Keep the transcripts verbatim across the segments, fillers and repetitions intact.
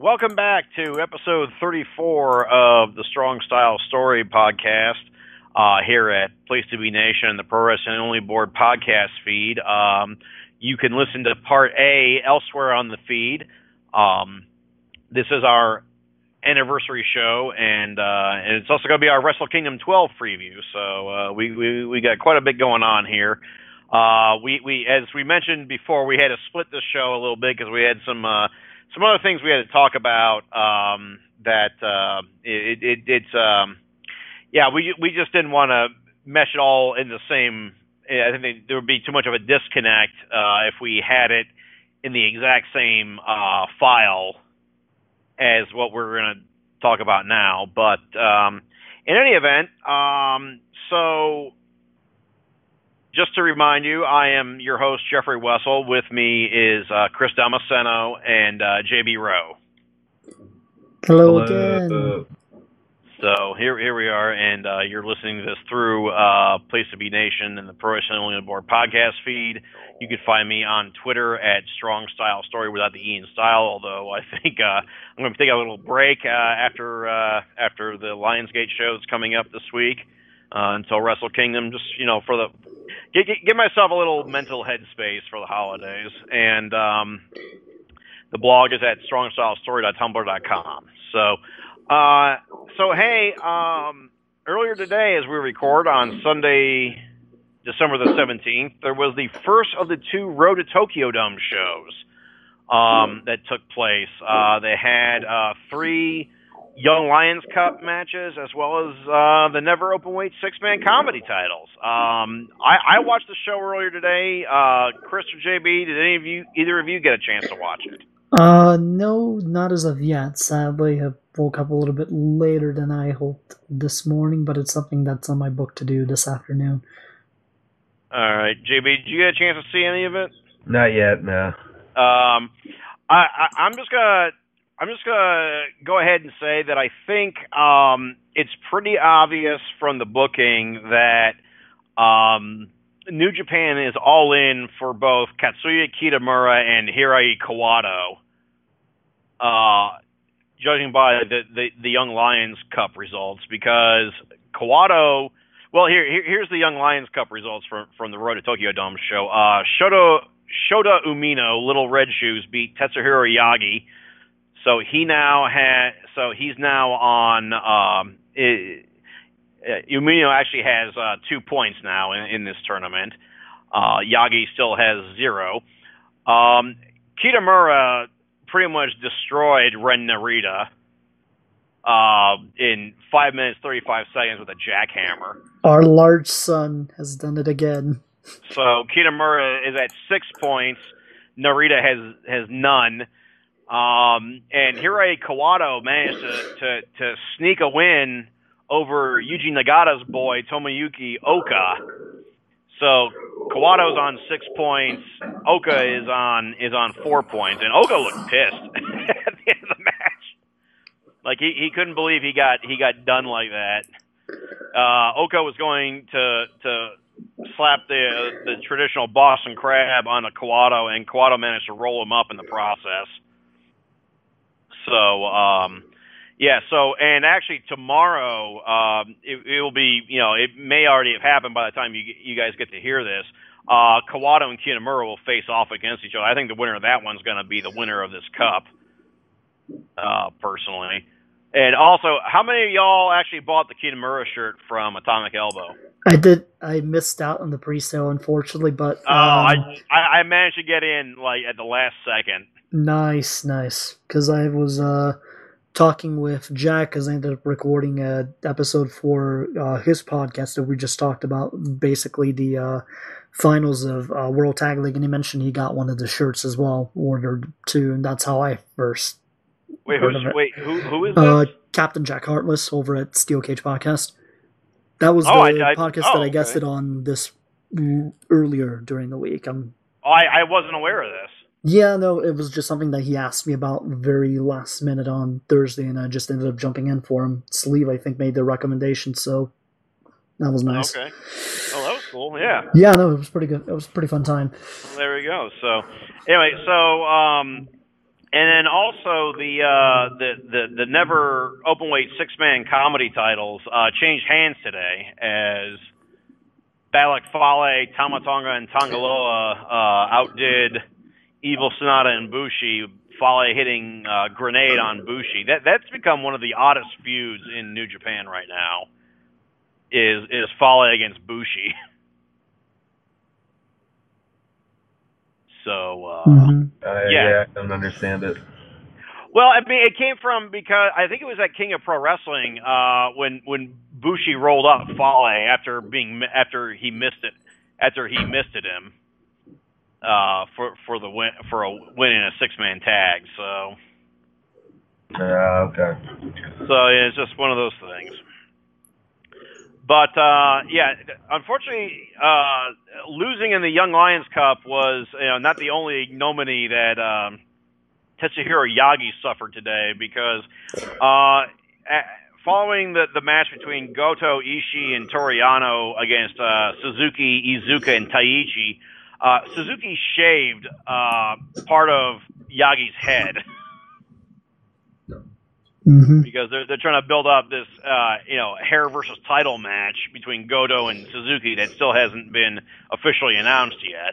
welcome back to episode thirty-four of the Strong Style Story podcast uh, here at Place to Be Nation, the Pro Wrestling Only Board podcast feed. Um, you can listen to part A elsewhere on the feed. Um, this is our anniversary show, and, uh, and it's also going to be our Wrestle Kingdom twelve preview. So uh, we, we we got quite a bit going on here. Uh, we we as we mentioned before, we had to split this show a little bit because we had some uh, some other things we had to talk about. Um, that uh, it, it it's um, yeah we we just didn't want to mesh it all in the same. I think there would be too much of a disconnect uh, if we had it in the exact same uh, file as what we're going to talk about now. But um, in any event, um, so just to remind you, I am your host, Jeffrey Wessel. With me is uh, Chris Damasceno and uh, J B Rowe. Hello, Hello again. So here here we are, and uh, you're listening to this through uh, Place to Be Nation and the Pro Wrestling Only Board podcast feed. You can find me on Twitter at Strong Style Story without the E in style. Although I think uh, I'm going to take a little break uh, after uh, after the Lionsgate show that's coming up this week uh, until Wrestle Kingdom. Just you know, for the give, give myself a little mental headspace for the holidays. And um, the blog is at strong style story dot tumblr dot com. So. Uh, so hey, um, earlier today, as we record on Sunday, December the seventeenth, there was the first of the two Road to Tokyo Dome shows um, that took place. Uh, they had uh, three Young Lions Cup matches, as well as uh, the Never Openweight six-man comedy titles. Um, I, I watched the show earlier today. Uh, Chris or J B, did any of you, either of you, get a chance to watch it? Uh, no, not as of yet. Sadly, I woke up a little bit later than I hoped this morning, but it's something that's on my book to do this afternoon. All right, J B, did you get a chance to see any of it? Not yet, no. Um, I, I I'm just gonna I'm just gonna go ahead and say that I think um it's pretty obvious from the booking that um. New Japan is all in for both Katsuya Kitamura and Hirai Kawato, uh, judging by the, the, the Young Lions Cup results, because Kawato, well, here, here here's the Young Lions Cup results from, from the Road to Tokyo Dome show. Uh, Shota, Shota Umino, Little Red Shoes, beat Tetsuhiro Yagi, so he now has, so he's now on, um, it, Uh, Umino actually has uh, two points now in, in this tournament. Uh, Yagi still has zero. Um, Kitamura pretty much destroyed Ren Narita uh, in five minutes, thirty-five seconds with a jackhammer. Our large son has done it again. So Kitamura is at six points. Narita has, has none. Um, and Hirai Kawato managed to, to, to sneak a win over Yuji Nagata's boy, Tomoyuki Oka. So Kawato's on six points. Oka is on is on four points. And Oka looked pissed at the end of the match. Like he, he couldn't believe he got he got done like that. Uh, Oka was going to to slap the the traditional Boston Crab on a Kawato, and Kawato managed to roll him up in the process. So um Yeah, so, and actually tomorrow, um, it, it will be, you know, it may already have happened by the time you you guys get to hear this. Uh, Kawato and Kitamura will face off against each other. I think the winner of that one's going to be the winner of this cup, uh, personally. And also, how many of y'all actually bought the Kitamura shirt from Atomic Elbow? I did. I missed out on the pre-sale, unfortunately, but... Oh, um, uh, I, I managed to get in, like, at the last second. Nice, nice. Because I was... uh. talking with Jack, because I ended up recording an episode for uh, his podcast that we just talked about, basically the uh, finals of uh, World Tag League, and he mentioned he got one of the shirts as well, ordered too, and that's how I first Wait, who's, wait who, who is uh, this? Captain Jack Hartless over at Steel Cage Podcast. That was oh, the I, I, podcast oh, that I okay. guested on this earlier during the week. I'm, oh, I, I wasn't aware of this. Yeah, no, it was just something that he asked me about very last minute on Thursday, and I just ended up jumping in for him. Sleeve, I think, made the recommendation, so that was nice. Okay. Oh, that was cool, yeah. Yeah, no, it was pretty good. It was a pretty fun time. Well, there we go. So, anyway, so, um, And then also the uh, the, the the never openweight six man comedy titles uh, changed hands today as Balak Fale, Tama Tonga, and Tangaloa uh, outdid Evil Sonata and Bushi. Fale hitting uh, grenade on Bushi. That that's become one of the oddest feuds in New Japan right now. Is is Fale against Bushi? So uh, mm-hmm. uh, yeah. yeah, I don't understand it. Well, I mean, it came from because I think it was at King of Pro Wrestling uh, when when Bushi rolled up Fale after being after he missed it after he missed it him uh, for for the win for a win in a six man tag. So. Uh, okay. So yeah, it's just one of those things. But, uh, yeah, unfortunately, uh, losing in the Young Lions Cup was you know, not the only ignominy that um, Tetsuhiro Yagi suffered today because uh, following the, the match between Goto, Ishii, and Toriano against uh, Suzuki, Iizuka, and Taichi, uh, Suzuki shaved uh, part of Yagi's head. Mm-hmm. Because they're they're trying to build up this uh, you know hair versus title match between Goto and Suzuki that still hasn't been officially announced yet.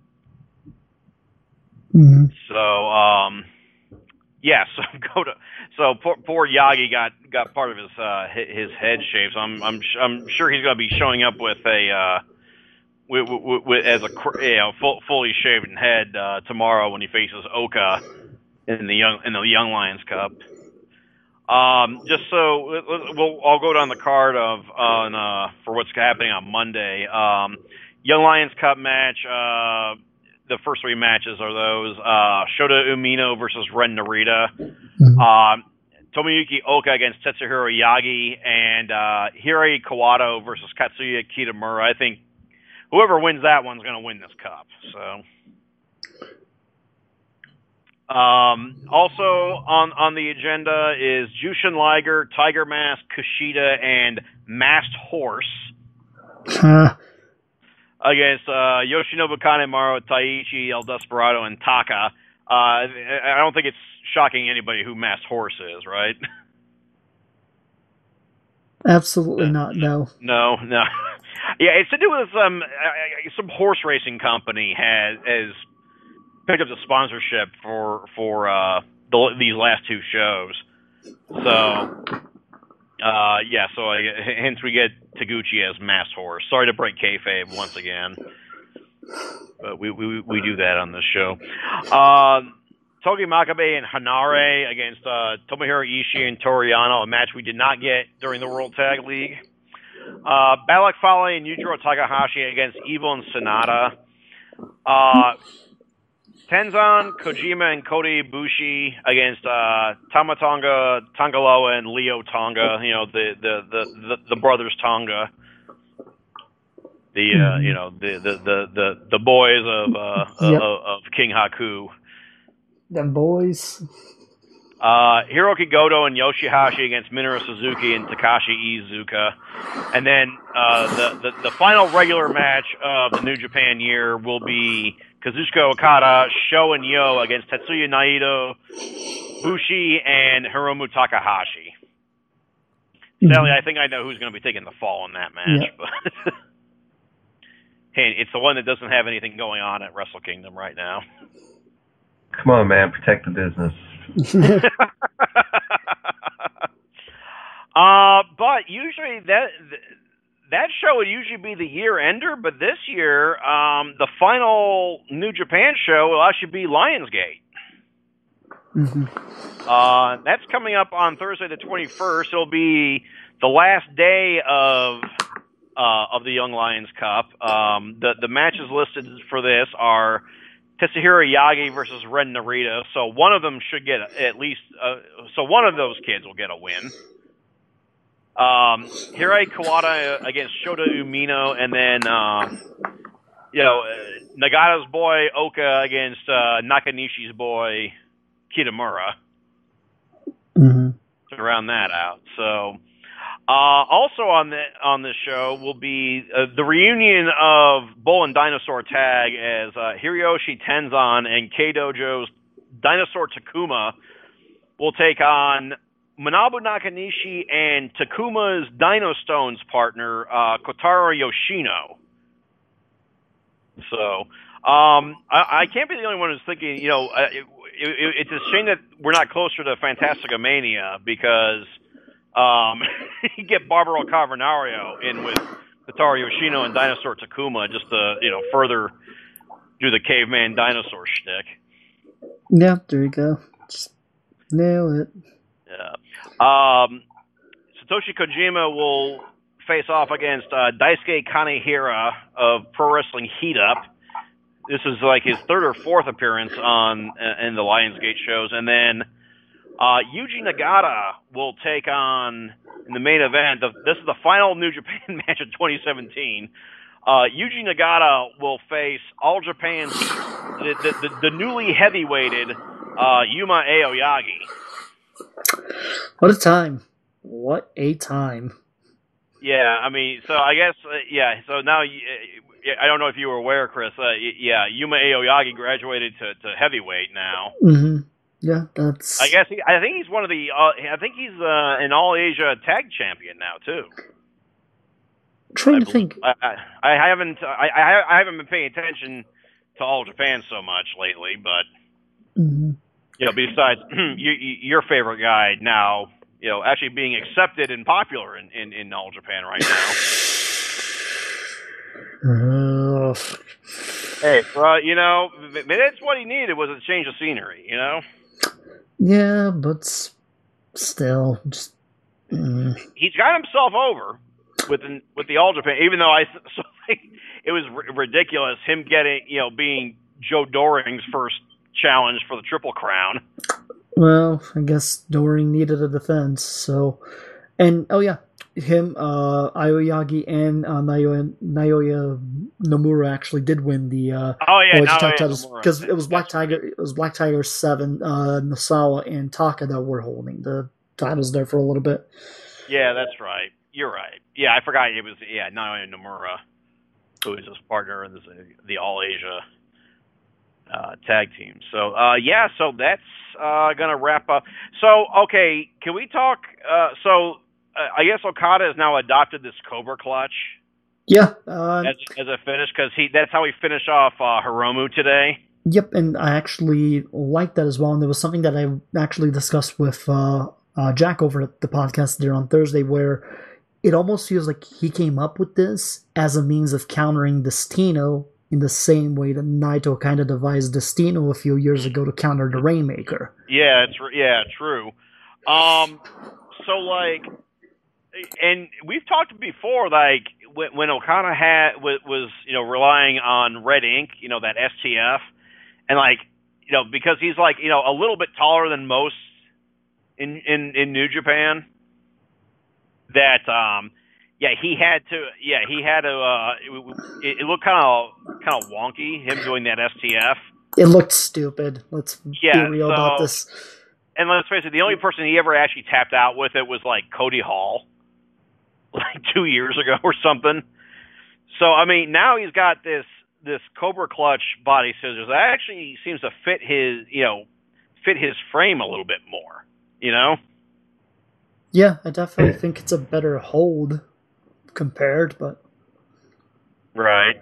Mm-hmm. So um, yeah, so Goto, so poor, poor Yagi got, got part of his uh, his head shaved. So I'm I'm I'm sure he's going to be showing up with a uh, with, with, with, as a you know full, fully shaven head uh, tomorrow when he faces Oka in the young in the Young Lions Cup. Um, just so we'll, I'll go down the card of on uh, for what's happening on Monday. Um, Young Lions Cup match. Uh, the first three matches are those: uh, Shota Umino versus Ren Narita, Mm-hmm. um, Tomoyuki Oka against Tetsuhiro Yagi, and uh, Hiroi Kawato versus Katsuya Kitamura. I think whoever wins that one's going to win this cup. So. Um, also on, on the agenda is Jushin Liger, Tiger Mask, Kushida, and Masked Horse Huh. against uh, Yoshinobu Kanemaru, Taichi, El Desperado, and Taka. Uh, I don't think it's shocking anybody who Masked Horse is, right? Absolutely not. No. No, no. Yeah, it's to do with some uh, some horse racing company has has. picked up the sponsorship for for uh, the, these last two shows. So, uh, yeah, so I, hence we get Taguchi as Masked Horse. Sorry to break kayfabe once again, but we we, we do that on this show. Uh, Togi Makabe and Hanare against uh, Tomohiro Ishii and Toriano, a match we did not get during the World Tag League. Uh, Balak Fale and Yujiro Takahashi against Evil and Sonata. Uh, Tenzan, Kojima, and Kota Ibushi against uh, Tama Tonga, Tangaloa, and Leo Tonga. You know the the, the, the, the brothers Tonga. The uh, you know the, the, the, the, the boys of uh, Yep. of, of King Haku. Them boys. Uh, Hiroki Goto and Yoshihashi against Minoru Suzuki and Takashi Iizuka. And then uh, the, the the final regular match of the New Japan year will be Kazuchika Okada, Sho and Yo against Tetsuya Naito, Bushi, and Hiromu Takahashi. Mm-hmm. Sadly, I think I know who's going to be taking the fall in that match. Yeah. But hey, it's the one that doesn't have anything going on at Wrestle Kingdom right now. Come on, man, protect the business. uh, but usually that that show would usually be the year ender, but this year, um, the final New Japan show will actually be Lionsgate. Mm-hmm. Uh, that's coming up on Thursday the twenty-first. It'll be the last day of uh, of the Young Lions Cup. Um, the the matches listed for this are Tetsuhiro Yagi versus Ren Narita. So one of them should get a, at least. Uh, so one of those kids will get a win. Um, Hiroi Kawada against Shota Umino, and then uh, you know Nagata's boy Oka against uh, Nakanishi's boy Kitamura. Mm-hmm. To round that out. So, uh, also on the on this show will be uh, the reunion of Bull and Dinosaur Tag as uh, Hiroyoshi Tenzan and K-Dojo's Dinosaur Takuma will take on Manabu Nakanishi and Takuma's Dino Stones partner, uh, Kotaro Yoshino. So, um, I, I can't be the only one who's thinking, you know, uh, it, it, it's a shame that we're not closer to Fantastica Mania because um, you get Barbaro Cavernario in with Kotaro Yoshino and Dinosaur Takuma just to, you know, further do the caveman dinosaur shtick. Yeah, there you go. Just nail it. Yeah. Um, Satoshi Kojima will face off against uh, Daisuke Kanehira of Pro Wrestling Heat Up. This is like his third or fourth appearance on uh, in the Lionsgate shows, and then uh, Yuji Nagata will take on in the main event. Of, this is the final New Japan match of twenty seventeen. Uh, Yuji Nagata will face All Japan's the, the, the, the newly heavyweighted uh, Yuma Aoyagi. What a time! What a time! Yeah, I mean, so I guess uh, yeah. So now, uh, I don't know if you were aware, Chris. Uh, yeah, Yuma Aoyagi graduated to, to heavyweight now. Mm-hmm. Yeah, that's. I guess he, I think he's one of the. Uh, I think he's uh, an All Asia Tag Champion now too. I'm trying I to think. I, I, I haven't. I, I I haven't been paying attention to All Japan so much lately, but Mm-hmm. you know, besides you, your favorite guy now, you know, actually being accepted and popular in, in, in All Japan right now. Uh, Hey, well, you know, that's what he needed was a change of scenery, you know? yeah, but s- still, just. Mm. He's got himself over with the, with the All Japan, even though I so think it was r- ridiculous him getting, you know, being Joe Doring's first challenge for the Triple Crown. Well, I guess Doring needed a defense, so. And, oh yeah, him, uh, Aoyagi and uh, Naoya, Naoya Nomura actually did win the uh, Oh yeah, All Naoya Japan titles Nomura. because it was Black Tiger, it was Black Tiger Seven, uh, Nasawa and Taka that were holding the titles there for a little bit. Yeah, that's right. You're right. Yeah, I forgot it was yeah Naoya Nomura, who is his partner in this, the All Asia uh, tag team. So uh, yeah, so that's uh, gonna wrap up. So okay, can we talk? Uh, so uh, I guess Okada has now adopted this Cobra Clutch Yeah. Uh, as, as a finish because he that's how he finished off uh, Hiromu today. Yep, and I actually like that as well. And there was something that I actually discussed with uh, uh, Jack over at the podcast there on Thursday, where it almost feels like he came up with this as a means of countering Destino in the same way that Naito kind of devised Destino a few years ago to counter the Rainmaker. Yeah, it's yeah, true. Um, so like, and we've talked before, like when, when Okada had was, was you know relying on Red Ink, you know that S T F, and like you know because he's like you know a little bit taller than most in in, in New Japan. That um, yeah, he had to yeah he had to uh, it, it looked kind of kind of wonky him doing that S T F. It looked stupid. Let's Yeah, be real so, about this. And let's face it, the only person he ever actually tapped out with it was like Cody Hall, like two years ago or something. So I mean, now he's got this this Cobra Clutch body scissors that actually seems to fit his you know fit his frame a little bit more. You know. Yeah, I definitely think it's a better hold compared, but Right.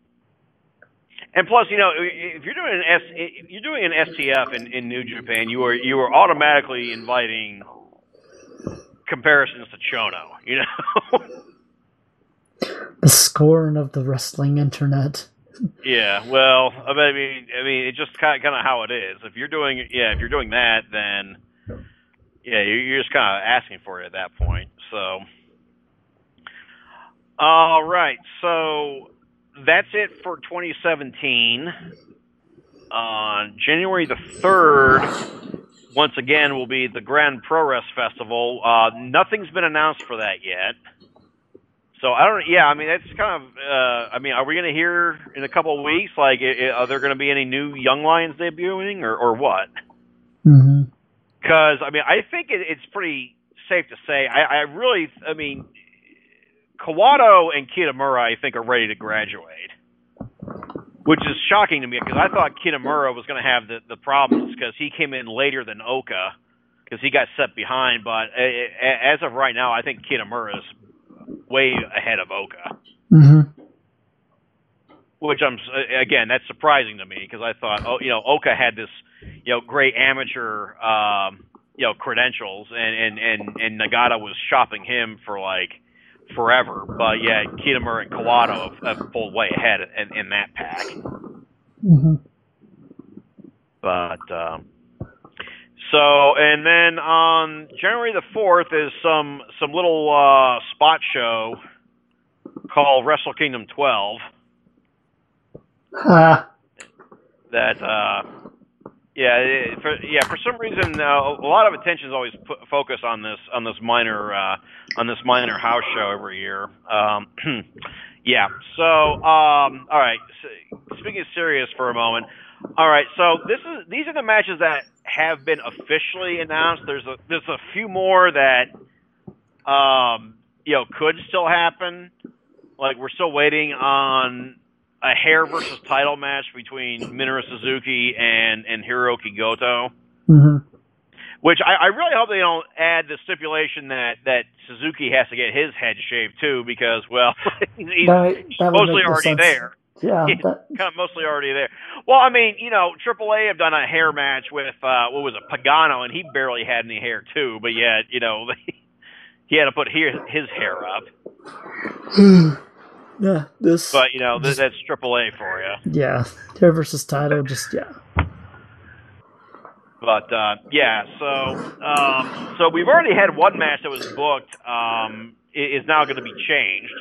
And plus, you know, if you're doing an S, if you're doing an S T F in, in New Japan, you are you are automatically inviting comparisons to Chono. You know. the scorn of the wrestling internet. Yeah. Well, I mean, I mean, it's just kind of, kind of how it is. If you're doing, yeah, if you're doing that, then yeah, you're, you're just kind of asking for it at that point. So. All right. So. That's it for twenty seventeen. On January the third, once again, will be the Grand Pro Wrest Festival. Uh, nothing's been announced for that yet. So, I don't yeah, I mean, that's kind of, uh, I mean, are we going to hear in a couple of weeks, like, are there going to be any new Young Lions debuting, or, or what? Mm-hmm. Because, I mean, I think it, it's pretty safe to say, I, I really, I mean, Kawato and Kitamura, I think, are ready to graduate. which is shocking to me because I thought Kitamura was going to have the, the problems because he came in later than Oka because he got set behind. But as of right now, I think Kitamura is way ahead of Oka. Mm-hmm. Which I'm again, that's surprising to me because I thought, oh, you know, Oka had this, you know, great amateur, um, you know, credentials, and, and, and, and Nagata was shopping him for like forever. But yeah, Kitamura and Kawato have, have pulled way ahead in, in that pack. Mm-hmm. But um, so, and then on January the fourth is some some little uh, spot show called Wrestle Kingdom twelve. Ah. That uh, yeah, for, yeah. For some reason, uh, a lot of attention is always put, focused on this on this minor uh, on this minor house show every year. Um, yeah. So, um, all right. So, speaking serious for a moment. All right. So this is these are the matches that have been officially announced. There's a there's a few more that um, you know could still happen. Like we're still waiting on a hair versus title match between Minoru Suzuki and, and Hiroki Goto. Mm-hmm. Which I, I really hope they don't add the stipulation that, that Suzuki has to get his head shaved too, because, well, he's, he's, that, he's that mostly already sense. there. Yeah. He's That... kind of mostly already there. Well, I mean, you know, Triple A have done a hair match with, uh, what was it, Pagano, and he barely had any hair too, but yet, you know, he had to put his, his hair up. Yeah, this. But, you know, just, that's Triple A for you. Yeah, hair versus title, just, yeah. But, uh, yeah, so um, so we've already had one match that was booked, um, is now going to be changed.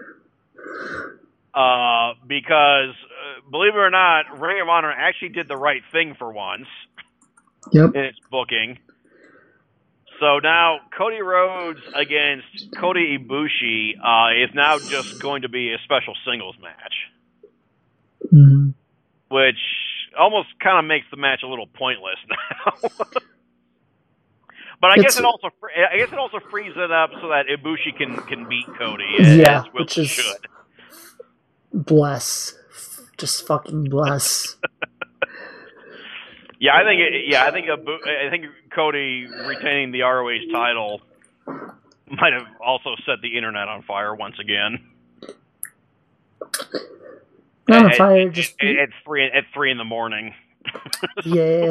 Uh, because, uh, believe it or not, Ring of Honor actually did the right thing for once. Yep. In its booking. So now Cody Rhodes against Kota Ibushi uh, is now just going to be a special singles match, mm-hmm. which almost kind of makes the match a little pointless now. But I it's, guess it also I guess it also frees it up so that Ibushi can, can beat Cody. Yeah, as Will which is should. Bless, just fucking bless. Yeah, I think it, yeah, I think I think Cody retaining the R O H title might have also set the internet on fire once again. Not on at, fire, at, just at, at three at three in the morning. Yeah.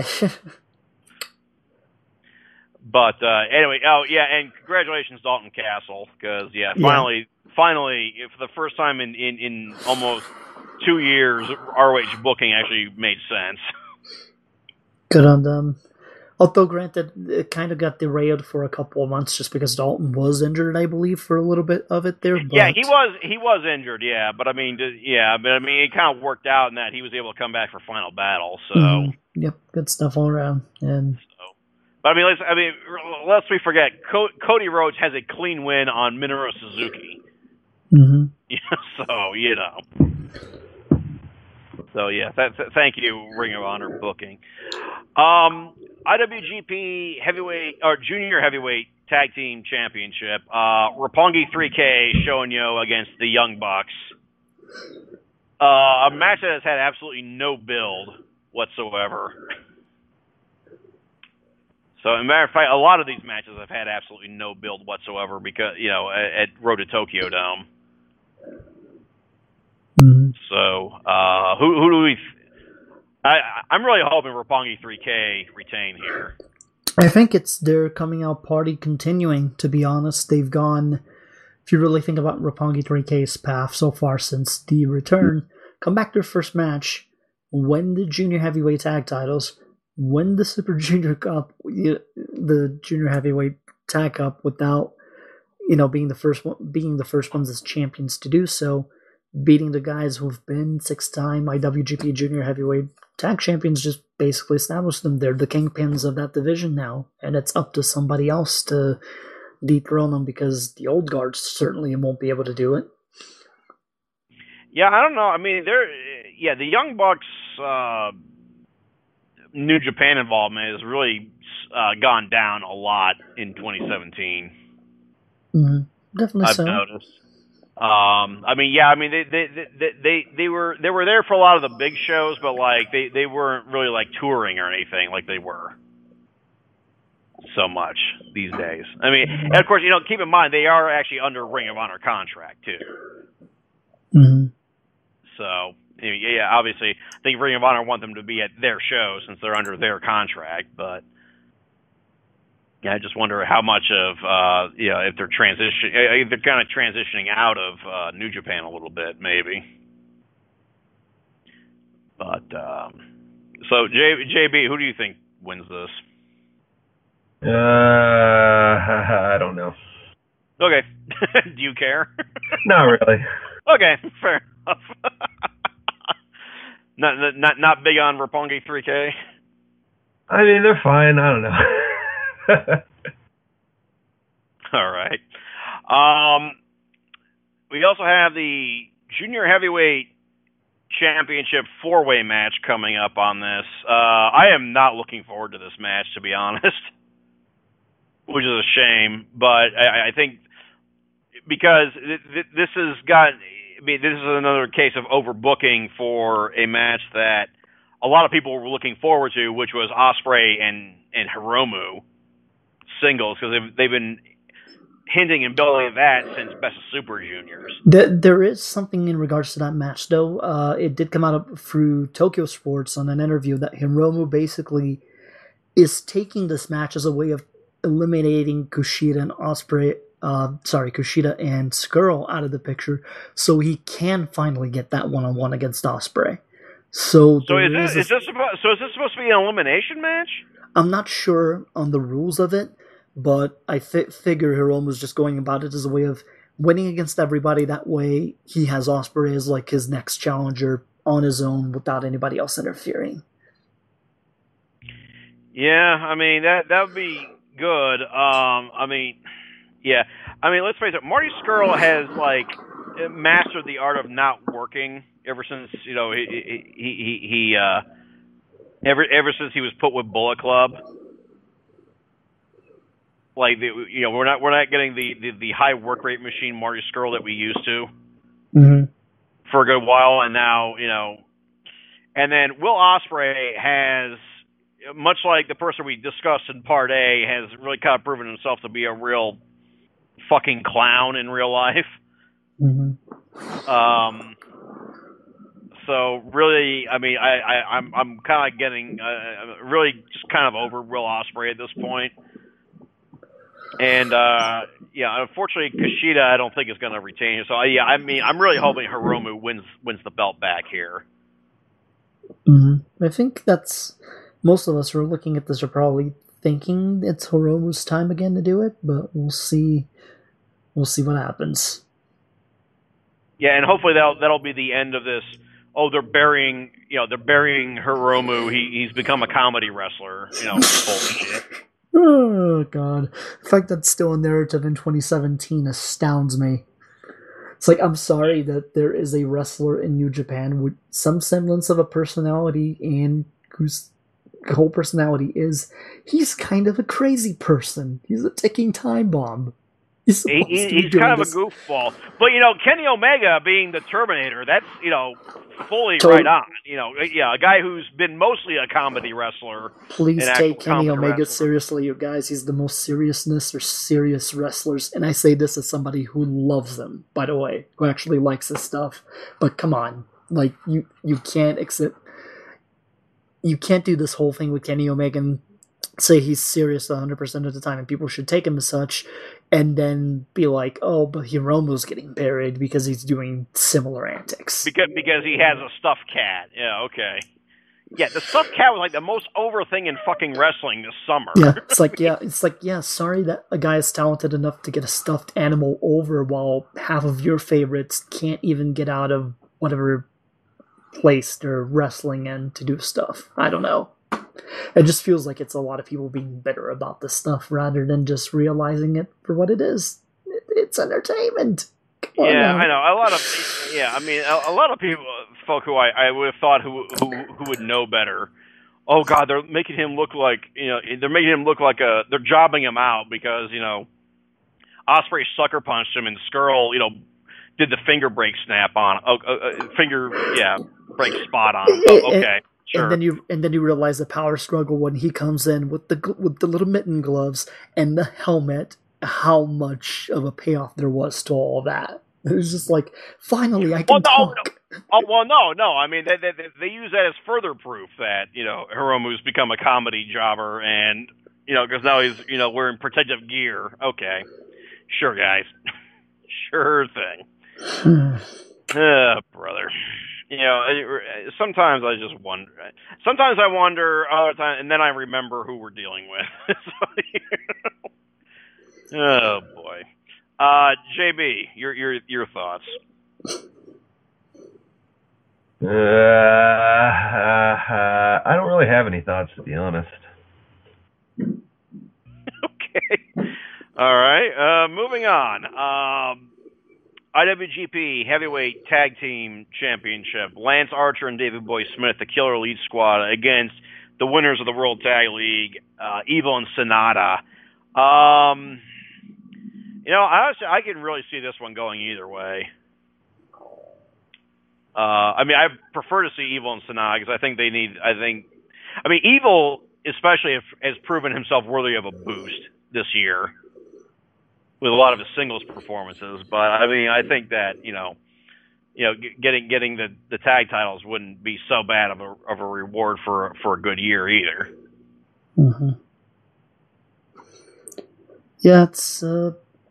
But uh, anyway, oh yeah, and congratulations, Dalton Castle, because yeah, finally, yeah. finally, for the first time in, in, in almost two years, R O H booking actually made sense. Good on them. Although, granted, it kind of got derailed for a couple of months just because Dalton was injured, I believe, for a little bit of it there. But... Yeah, he was he was injured, yeah. But, I mean, yeah, but I mean, it kind of worked out in that he was able to come back for Final Battle, so... Mm-hmm. Yep, good stuff all around. And so, But, I mean, let's, I mean, lest we forget, Co- Cody Rhodes has a clean win on Minoru Suzuki. Mm-hmm. So, you know... So, yeah, th- th- thank you, Ring of Honor booking. Um, I W G P Heavyweight, or Junior Heavyweight Tag Team Championship. Uh, Roppongi three K Shonyo against the Young Bucks. Uh, a match that has had absolutely no build whatsoever. So, as a matter of fact, a lot of these matches have had absolutely no build whatsoever because, you know, at, at Road to Tokyo Dome. Mm-hmm. So, uh, who who do we? Th- I I'm really hoping Roppongi three K retain here. I think it's their coming out party continuing. To be honest, they've gone. If you really think about Roppongi three K's path so far since the return, come back to their first match, win the Junior Heavyweight Tag Titles, win the Super Junior Cup, the Junior Heavyweight Tag Cup without, you know, being the first one, being the first ones as champions to do so. Beating the guys who've been six-time I W G P Junior Heavyweight Tag Champions, just basically established them. They're the kingpins of that division now, and it's up to somebody else to dethrone them because the old guards certainly won't be able to do it. Yeah, I don't know. I mean, they're yeah, the Young Bucks uh, New Japan involvement has really uh, gone down a lot in twenty seventeen. Mm-hmm. Definitely I've so. noticed. Um, I mean, yeah, I mean they they, they they they were they were there for a lot of the big shows, but like they they weren't really like touring or anything like they were so much these days. I mean, and of course, you know, keep in mind they are actually under Ring of Honor contract too. Mm-hmm. So yeah, obviously, I think Ring of Honor want them to be at their show since they're under their contract, but. Yeah, I just wonder how much of uh, you know if they're transition, if they're kind of transitioning out of uh, New Japan a little bit, maybe. But um, so J, JB, who do you think wins this? Uh, I don't know. Okay, do you care? Not really. Okay, fair enough. not not not big on Roppongi three K. I mean, they're fine. I don't know. All right. Um, we also have the Junior Heavyweight Championship four-way match coming up on this. Uh, I am not looking forward to this match, to be honest, which is a shame. But I, I think because th- th- this has got, I mean, this is another case of overbooking for a match that a lot of people were looking forward to, which was Ospreay and and Hiromu singles, because they've, they've been hinting and building that since Best of Super Juniors. There, there is something in regards to that match, though. Uh, it did come out through Tokyo Sports on an interview that Hiromu basically is taking this match as a way of eliminating Kushida and Ospreay, uh, sorry, Kushida and Skrull out of the picture, so he can finally get that one-on-one against Ospreay. So, so is this, is, is this supposed, so is this supposed to be an elimination match? I'm not sure on the rules of it, but I fi- figure Hiromu was just going about it as a way of winning against everybody. That way, he has Ospreay as like his next challenger on his own without anybody else interfering. Yeah, I mean that that would be good. Um, I mean, yeah, I mean let's face it, Marty Scurll has like mastered the art of not working ever since you know he he he, he uh ever ever since he was put with Bullet Club. Like the, you know, we're not we're not getting the, the, the high work rate machine Marty Scurll that we used to mm-hmm. for a good while, and now you know, and then Will Ospreay has, much like the person we discussed in Part A, has really kind of proven himself to be a real fucking clown in real life. Mm-hmm. Um. So really, I mean, I, I I'm I'm kind of getting uh, really just kind of over Will Ospreay at this point. And, uh, yeah, unfortunately, Kushida, I don't think is going to retain it. So, yeah, I mean, I'm really hoping Hiromu wins wins the belt back here. Mm-hmm. I think that's, most of us who are looking at this are probably thinking it's Hiromu's time again to do it, but we'll see, we'll see what happens. Yeah, and hopefully that'll, that'll be the end of this. Oh, they're burying, you know, they're burying Hiromu. He, he's become a comedy wrestler, you know, bullshit. Oh, God. The fact that's still a narrative in twenty seventeen astounds me. It's like, I'm sorry that there is a wrestler in New Japan with some semblance of a personality, and whose whole personality is, he's kind of a crazy person. He's a ticking time bomb. He's, he, he, he's kind of this. a goofball. But, you know, Kenny Omega being the Terminator, that's, you know, fully so, right on. You know, yeah, a guy who's been mostly a comedy wrestler. Please take Kenny Omega wrestler. seriously, you guys. He's the most seriousness or serious wrestlers. And I say this as somebody who loves them, by the way, who actually likes his stuff. But come on. Like, you, you can't accept... You can't do this whole thing with Kenny Omega and say he's serious one hundred percent of the time and people should take him as such, and then be like, oh, but Hiromu's getting buried because he's doing similar antics. Because because he has a stuffed cat. Yeah, okay. Yeah, the stuffed cat was like the most over thing in fucking wrestling this summer. Yeah, it's like, yeah, it's like, yeah, sorry that a guy is talented enough to get a stuffed animal over while half of your favorites can't even get out of whatever place they're wrestling in to do stuff. I don't know. It just feels like it's a lot of people being bitter about this stuff rather than just realizing it for what it is. It, it's entertainment. Come yeah, I know. A lot of yeah, I mean, a, a lot of people, folk who I, I would have thought who, who who would know better. Oh God, they're making him look like you know they're making him look like a they're jobbing him out because you know Ospreay sucker punched him and Skrull you know did the finger break snap on oh, uh, finger yeah break spot on him. Oh, okay. Sure. And then you and then you realize the power struggle when he comes in with the with the little mitten gloves and the helmet. How much of a payoff there was to all that. It was just like, finally, I can well, no, talk. No. Oh well, no, no. I mean, they, they they use that as further proof that you know Hiromu's become a comedy jobber, and you know because now he's you know wearing protective gear. Okay, sure, guys, sure thing. uh, brother. You know, sometimes I just wonder. Sometimes I wonder, other times, and then I remember who we're dealing with. So, you know. Oh boy, uh, J B, your your your thoughts? Uh, uh, I don't really have any thoughts, to be honest. Okay, all right. Uh, moving on. Um, I W G P Heavyweight Tag Team Championship. Lance Archer and David Boy Smith, the Killer Elite Squad, against the winners of the World Tag League, uh, Evil and Sonata. Um, you know, honestly, I can really see this one going either way. Uh, I mean, I prefer to see Evil and Sonata because I think they need. I think, I mean, Evil especially have, has proven himself worthy of a boost this year with a lot of his singles performances. But I mean, I think that you know, you know, getting getting the, the tag titles wouldn't be so bad of a of a reward for for a good year either. Mm-hmm. Yeah, it's. Uh...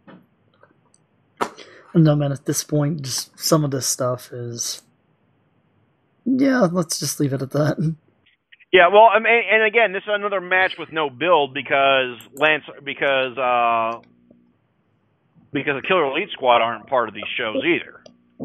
No, man, at this point, just some of this stuff is... Yeah, let's just leave it at that. Yeah, well, I mean, and again, this is another match with no build because Lance, because, uh, because the Killer Elite Squad aren't part of these shows either.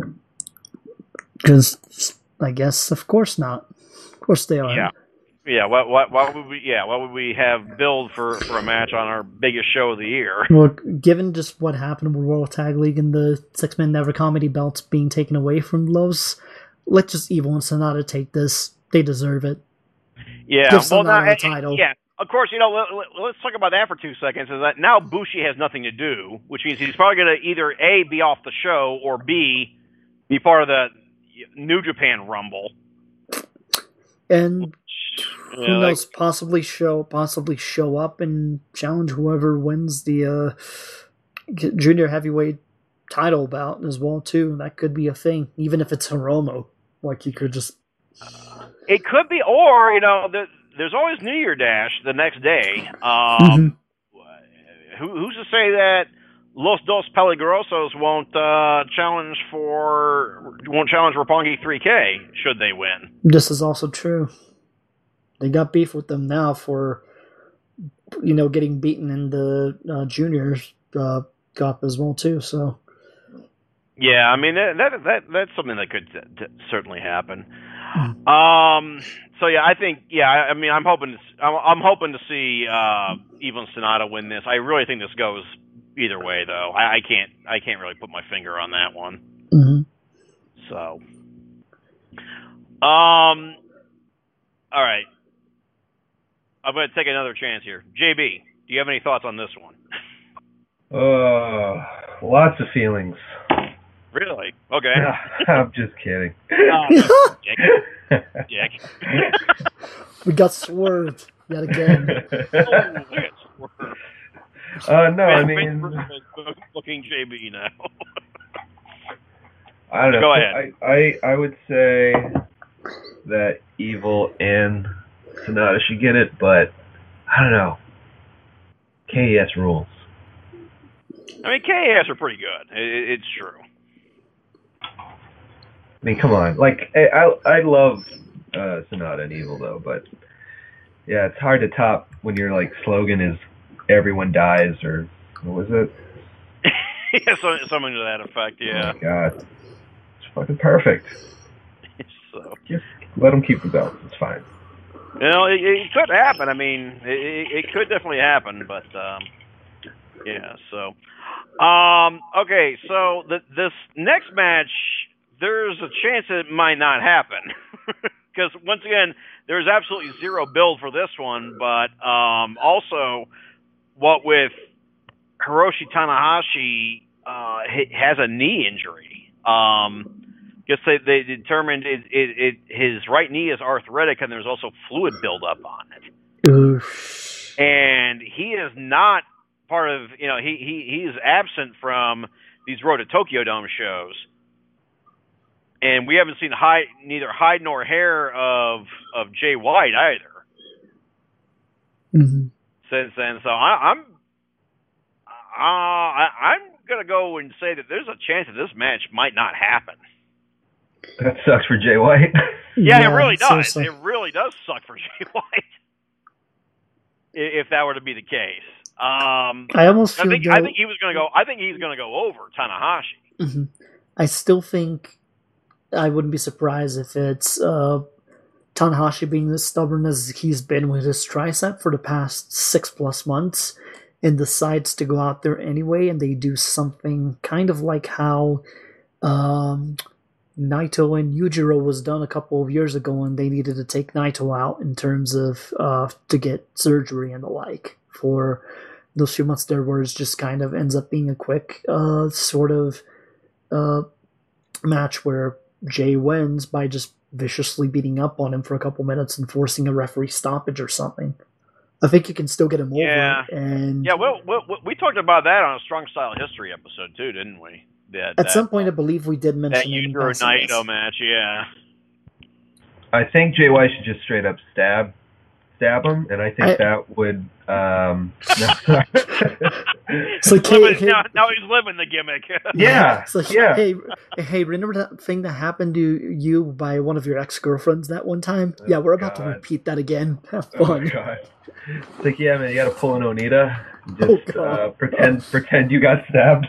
Because, I guess, of course not. Of course they are. Yeah. Yeah, why, why, why would we? Yeah, why would we have build for, for a match on our biggest show of the year? Well, given just what happened with World Tag League and the Six Man Never Comedy belts being taken away from Lowe's, let just Evil and Sonata take this. They deserve it. Yeah, Give Sonata well, now, the title. Yeah, of course. You know, let, let, let's talk about that for two seconds. Is that now Bushi has nothing to do, which means he's probably going to either A, be off the show, or B, be part of the New Japan Rumble. And Yeah, who knows? like, Possibly show, possibly show up and challenge whoever wins the uh, junior heavyweight title bout as well too. That could be a thing, even if it's Hiromu. Like you could just. It could be, or you know, the, there's always New Year Dash the next day. Um, mm-hmm. who, who's to say that Los Dos Peligrosos won't uh, challenge for won't challenge Roppongi three K should they win? This is also true. They got beef with them now for, you know, getting beaten in the uh, juniors uh, cup as well too. So, yeah, I mean that that, that that's something that could t- t- certainly happen. Mm. Um. So yeah, I think yeah. I, I mean, I'm hoping to, I'm, I'm hoping to see uh, Evil and Sonata win this. I really think this goes either way, though. I, I can't I can't really put my finger on that one. Mm-hmm. So, um, all right. I'm going to take another chance here. J B, do you have any thoughts on this one? Uh, lots of feelings. Really? Okay. I'm just kidding. Oh, Dick. Dick. We got swerved yet again. Oh, we got swerved. Uh, no, I Man, mean... looking J B now. I don't know. Go ahead. I, I, I would say that Evil and Sonata should get it, but I don't know. K E S rules. I mean, K E S are pretty good. It, it's true. I mean, come on. Like, I I love uh, Sonata and Evil, though, but yeah, it's hard to top when your, like, slogan is everyone dies, or what was it? Yeah, so, something to that effect, yeah. Oh, my God. It's fucking perfect. So. Just let them keep the belts. It's fine. You know, it, it could happen. I mean, it, it could definitely happen, but, um, yeah, so. Um, okay, so the, this next match, there's a chance it might not happen. Because, once again, there's absolutely zero build for this one, but um, also, what with Hiroshi Tanahashi uh, has a knee injury. Um, guess they they determined it, it, it his right knee is arthritic and there's also fluid buildup on it. Oof. And he is not part of you know he he he is absent from these Road to Tokyo Dome shows. And we haven't seen hide, neither hide nor hair of of Jay White either mm-hmm. since then. So I, I'm uh, I, I'm gonna go and say that there's a chance that this match might not happen. That sucks for Jay White. Yeah, yeah, it really does. Seriously. It really does suck for Jay White if that were to be the case. Um, I almost I feel think though, I think he was gonna go. I think he's gonna go over Tanahashi. mm-hmm. I still think. I wouldn't be surprised if it's uh, Tanahashi being as stubborn as he's been with his tricep for the past six plus months and decides to go out there anyway, and they do something kind of like how um, Naito and Yujiro was done a couple of years ago when they needed to take Naito out in terms of uh, to get surgery and the like. For those few months there where it just kind of ends up being a quick uh, sort of uh, match where Jay wins by just viciously beating up on him for a couple minutes and forcing a referee stoppage or something. I think you can still get him Yeah. over. And Yeah, well, we, we talked about that on a Strong Style History episode too, didn't we? That, at that, some point, I believe we did that mention it in Yujiro passing, yes. Naito match. Yeah. I think Jay White should just straight up stab stab him, and I think I- that would. Um, no, sorry. It's like, hey, Living- hey, now, now he's living the gimmick. yeah, it's like, yeah. hey, hey, remember that thing that happened to you by one of your ex-girlfriends that one time? Oh, yeah, we're about God. to repeat that again. Have Oh my fun. god! It's like, yeah, man, you got to pull an Onita. Oh, Just God. uh, pretend, pretend you got stabbed.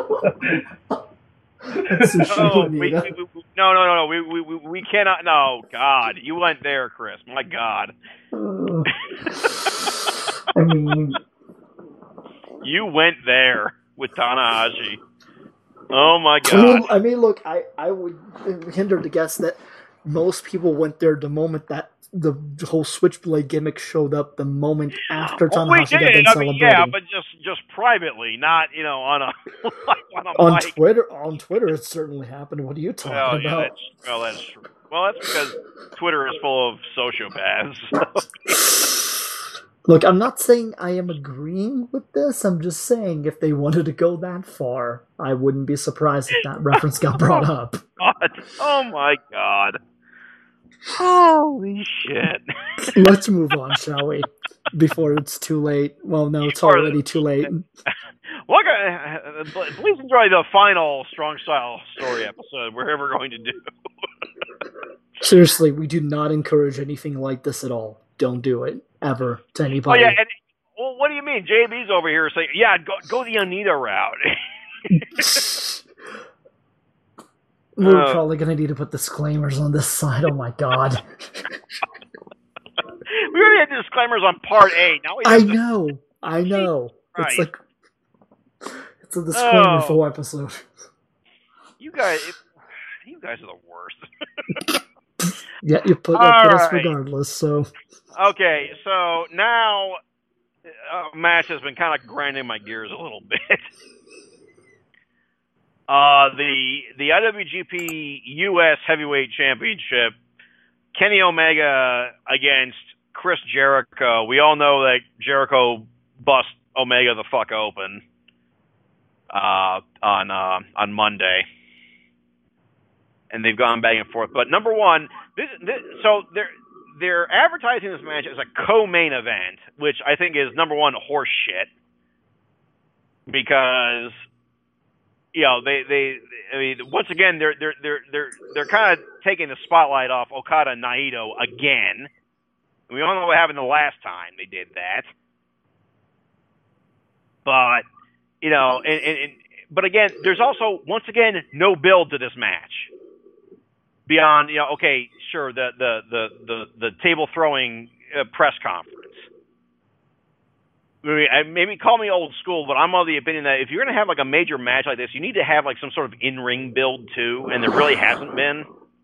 That's so Oh, shitty, we, Nita. we, we, no, no, no, no. We, we, we, we cannot. No, God, you went there, Chris. My God, Uh, I mean, you went there with Tanahashi. Oh my I mean, God. I mean, look, I, I would hinder to guess that most people went there the moment that the whole Switchblade gimmick showed up, the moment after Oh, we Tanahashi did. got done I mean, celebrating. yeah, but just just privately, not you know on a on a on mic. Twitter, on Twitter, it certainly happened. What are you talking Well, yeah, about? that's well, that's true. Well, that's because Twitter is full of sociopaths. Look, I'm not saying I am agreeing with this. I'm just saying if they wanted to go that far, I wouldn't be surprised if that reference got brought up. God. Oh my God. Holy shit. Let's move on, shall we? Before it's too late. Well, no, it's Before- already too late. Look, uh, please enjoy the final Strong Style Story episode we're ever going to do. Seriously, we do not encourage anything like this at all. Don't do it ever to Oh anybody. yeah, and well, what do you mean? J B's over here saying, "Yeah, go go the Anita route." We're Uh, probably gonna need to put disclaimers on this side. Oh my god! We already had disclaimers on part A. Now we I have to- know, I know. It's Christ. like it's a disclaimer Oh. full episode. You guys, you guys are the worst. Yeah, you put, All you put us right. regardless. So Okay, so now uh, match has been kind of grinding my gears a little bit. Uh, the the I W G P U S Heavyweight Championship, Kenny Omega against Chris Jericho. We all know that Jericho bust Omega the fuck open uh, on uh, on Monday, and they've gone back and forth. But number one, this, this so they're they're advertising this match as a co-main event, which I think is number one horse shit because. You know, they, they, I mean, once again, they're, they're, they're, they're, they're kind of taking the spotlight off Okada and Naito again. We all know what happened the last time they did that. But, you know, and, and, and but again, there's also, once again, no build to this match. Beyond, you know, okay, sure, the, the, the, the, the table throwing uh, press conference. Maybe call me old school, but I'm of the opinion that if you're going to have like a major match like this, you need to have like some sort of in-ring build too, and there really hasn't been.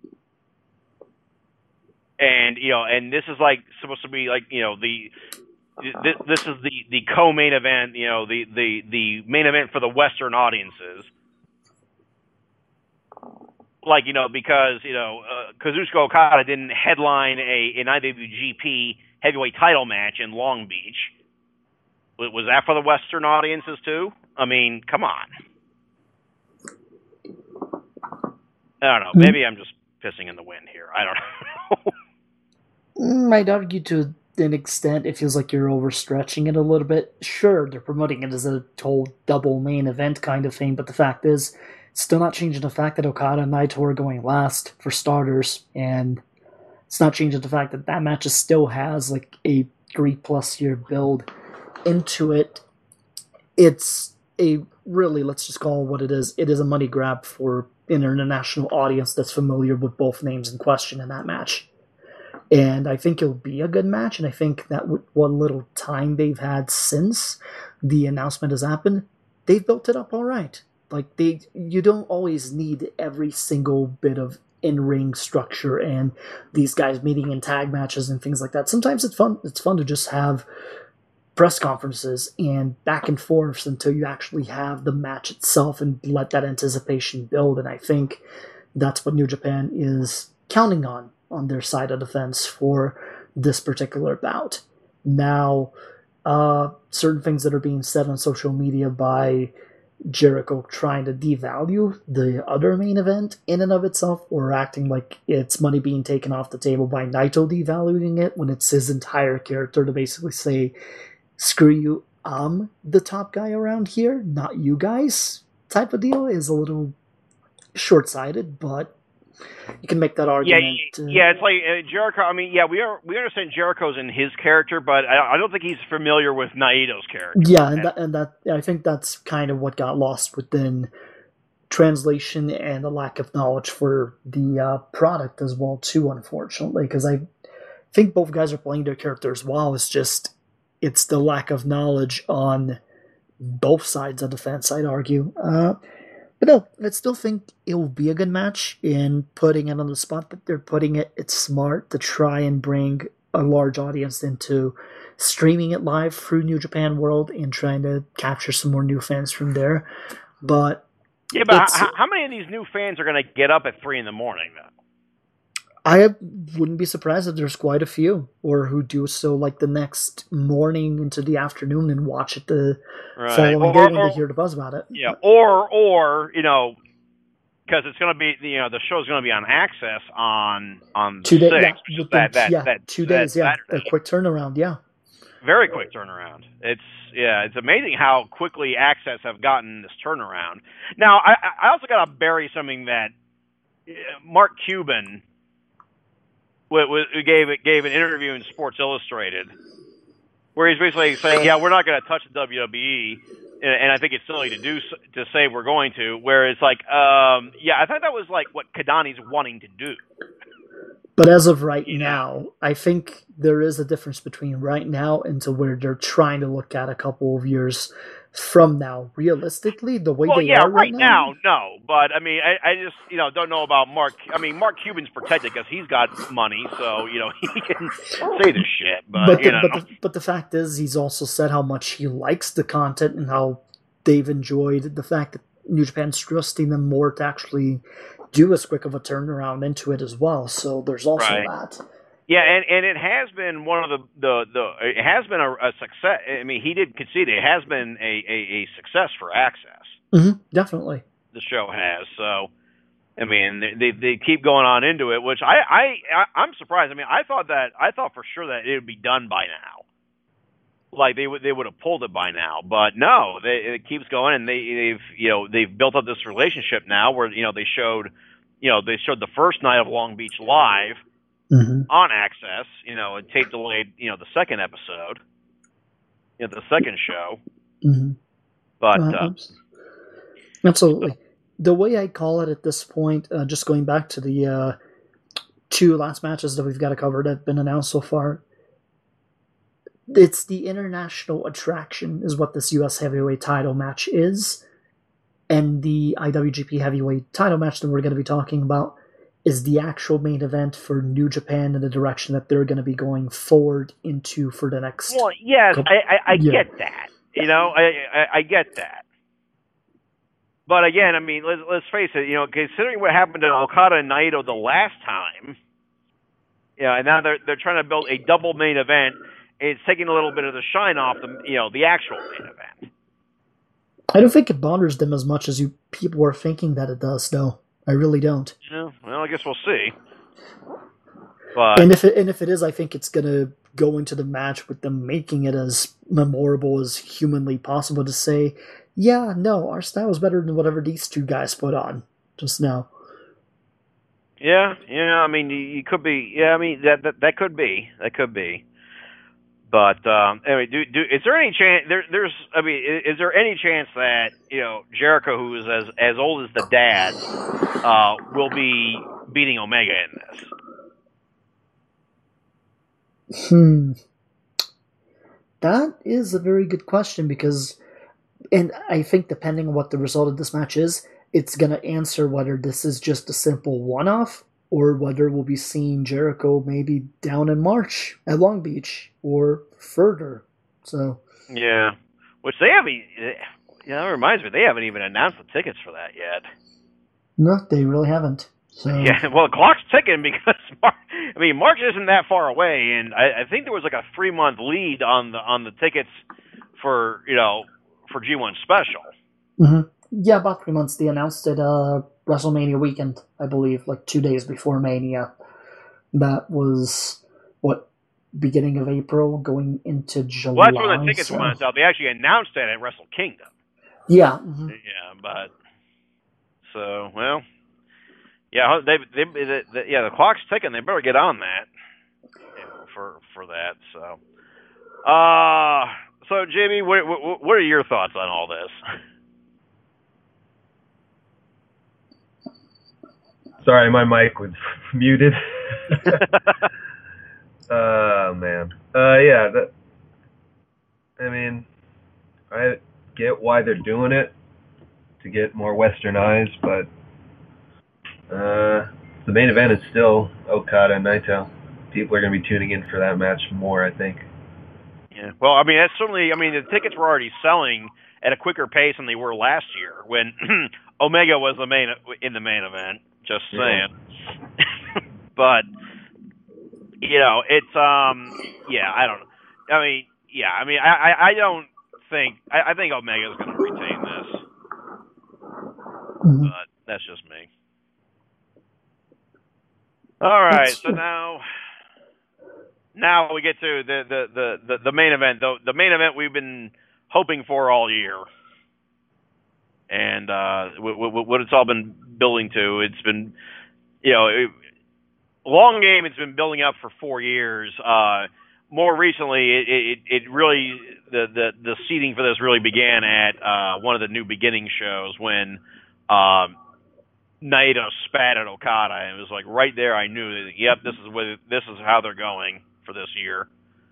And you know, and this is like supposed to be like you know the this, this is the the co-main event, you know, the the the main event for the Western audiences. like, you know, because, you know, uh, Kazuchika Okada didn't headline a, an I W G P heavyweight title match in Long Beach. Was that for the Western audiences, too? I mean, come on. I don't know. Maybe I'm just pissing in the wind here. I don't know. I'd argue to an extent it feels like you're overstretching it a little bit. Sure, they're promoting it as a whole double main event kind of thing, but the fact is, it's still not changing the fact that Okada and Naito are going last, for starters, and it's not changing the fact that that match still has like a three-plus year build into it. It's a really, let's just call it what it is, it is a money grab for an international audience that's familiar with both names in question in that match. And I think it'll be a good match, and I think that with what little time they've had since the announcement has happened, they've built it up all right. Like, they, you don't always need every single bit of in-ring structure and these guys meeting in tag matches and things like that. Sometimes it's fun. It's fun to just have press conferences and back and forths until you actually have the match itself and let that anticipation build. And I think that's what New Japan is counting on on their side of the fence for this particular bout. Now, uh, certain things that are being said on social media by Jericho trying to devalue the other main event in and of itself, or acting like it's money being taken off the table by Naito devaluing it when it's his entire character to basically say, screw you, I'm the top guy around here, not you guys, type of deal, is a little short-sighted, but you can make that argument. Yeah, uh, yeah, it's like uh, Jericho. I mean, yeah, we are we understand Jericho's in his character, but I, I don't think he's familiar with Naito's character. Yeah, and that, and that I think that's kind of what got lost within translation and the lack of knowledge for the uh, product as well, too. Unfortunately, because I think both guys are playing their characters well. It's just it's the lack of knowledge on both sides of the fence, I'd argue. Uh, But no, I still think it will be a good match. In putting it on the spot that they're putting it, it's smart to try and bring a large audience into streaming it live through New Japan World and trying to capture some more new fans from there. But yeah, but how, how many of these new fans are going to get up at three in the morning then? I wouldn't be surprised if there's quite a few, or who do so like the next morning into the afternoon and watch it the right. following or, day when or, they hear the buzz about it. Yeah, or or you know, because it's going to be you know the show's going to be on Access on on two days. sixth, Yeah, that, that, yeah that, two days. That yeah, a quick turnaround. Yeah, very quick turnaround. It's yeah, it's amazing how quickly Access have gotten this turnaround. Now, I I also got to bury something that Mark Cuban. We gave it gave an interview in Sports Illustrated, where he's basically saying, "Yeah, we're not going to touch the W W E," and, and I think it's silly to do to say we're going to. Where it's like, um, yeah, I thought that was like what Kadani's wanting to do. But as of right you now, know? I think there is a difference between right now and to where they're trying to look at a couple of years from now. Realistically, the way well, they yeah, are right, right now, now, no. But I mean, I, I just you know don't know about Mark. I mean, Mark Cuban's protected because he's got money, so you know he can say this shit. But but you the, know. but, the, but the fact is, he's also said how much he likes the content and how they've enjoyed the fact that New Japan's trusting them more to actually do as quick of a turnaround into it as well. So there's also right. that. Yeah, and, and it has been one of the, the, the it has been a, a success. I mean, he did concede it has been a, a, a success for Access. Mm-hmm, definitely. The show has. So, I mean, they they keep going on into it, which I, I, I I'm surprised. I mean, I thought that I thought for sure that it would be done by now. Like they would they would have pulled it by now, but no, they, it keeps going, and they they've you know they've built up this relationship now where you know they showed you know they showed the first night of Long Beach Live. Mm-hmm. On Access, you know, and tape delayed, you know, the second episode, you know, the second show. Mm-hmm. But uh, uh, absolutely, so. The way I call it at this point, uh, just going back to the uh, two last matches that we've got to cover that have been announced so far, it's the international attraction is what this U S heavyweight title match is, and the I W G P heavyweight title match that we're going to be talking about is the actual main event for New Japan in the direction that they're going to be going forward into for the next. Well, yes, couple, I, I, I yeah. get that. You know, I, I, I get that. But again, I mean, let's let's face it. You know, considering what happened to Okada and Naito the last time, yeah, and now they're they're trying to build a double main event. It's taking a little bit of the shine off the you know the actual main event. I don't think it bothers them as much as you people are thinking that it does. No, I really don't. Yeah, well, I guess we'll see. But and if it and if it is, I think it's gonna go into the match with them making it as memorable as humanly possible to say, yeah, no, our style is better than whatever these two guys put on just now. Yeah, yeah. I mean, you, you could be. Yeah, I mean that that that could be. That could be. But um, anyway, do, do is there any chance? There, there's. I mean, is, is there any chance that you know Jericho, who is as as old as the dad, uh, will be beating Omega in this? Hmm. That is a very good question because, and I think depending on what the result of this match is, it's going to answer whether this is just a simple one-off or whether we'll be seeing Jericho maybe down in March at Long Beach or further. So yeah, which they haven't. Yeah, that reminds me, they haven't even announced the tickets for that yet. No, they really haven't. So. Yeah, well, the clock's ticking because March, I mean March isn't that far away, and I, I think there was like a three month lead on the on the tickets for you know for G one Special. Mm-hmm. Yeah, about three months. They announced it uh, WrestleMania weekend, I believe, like two days before Mania. That was what beginning of April, going into July. Well, that's when the tickets so. went out. They actually announced that at Wrestle Kingdom. Yeah. Mm-hmm. Yeah, but so well. Yeah, they, they, they, they, yeah, the clock's ticking. They better get on that you know, for for that. So, uh, so J B, what, what, what are your thoughts on all this? Sorry, my mic was muted. Oh man, uh, yeah. That, I mean, I get why they're doing it to get more Western eyes, but. Uh, the main event is still Okada and Naito. People are going to be tuning in for that match more, I think. Yeah. Well, I mean, that's certainly. I mean, the tickets were already selling at a quicker pace than they were last year when Omega was the main in the main event. Just saying. Yeah. But you know, it's um, yeah. I don't. I mean, yeah. I mean, I I, I don't think. I, I think Omega's going to retain this. Mm-hmm. But that's just me. All right, so now, now we get to the the, the, the, the main event. The, the main event we've been hoping for all year, and uh, w- w- what it's all been building to. It's been, you know, it, long game. It's been building up for four years. Uh, more recently, it, it, it really the, the the seeding for this really began at uh, one of the New Beginning shows when. Um, Naito spat at Okada, and it was like right there. I knew that. Yep, this is what this is how they're going for this year.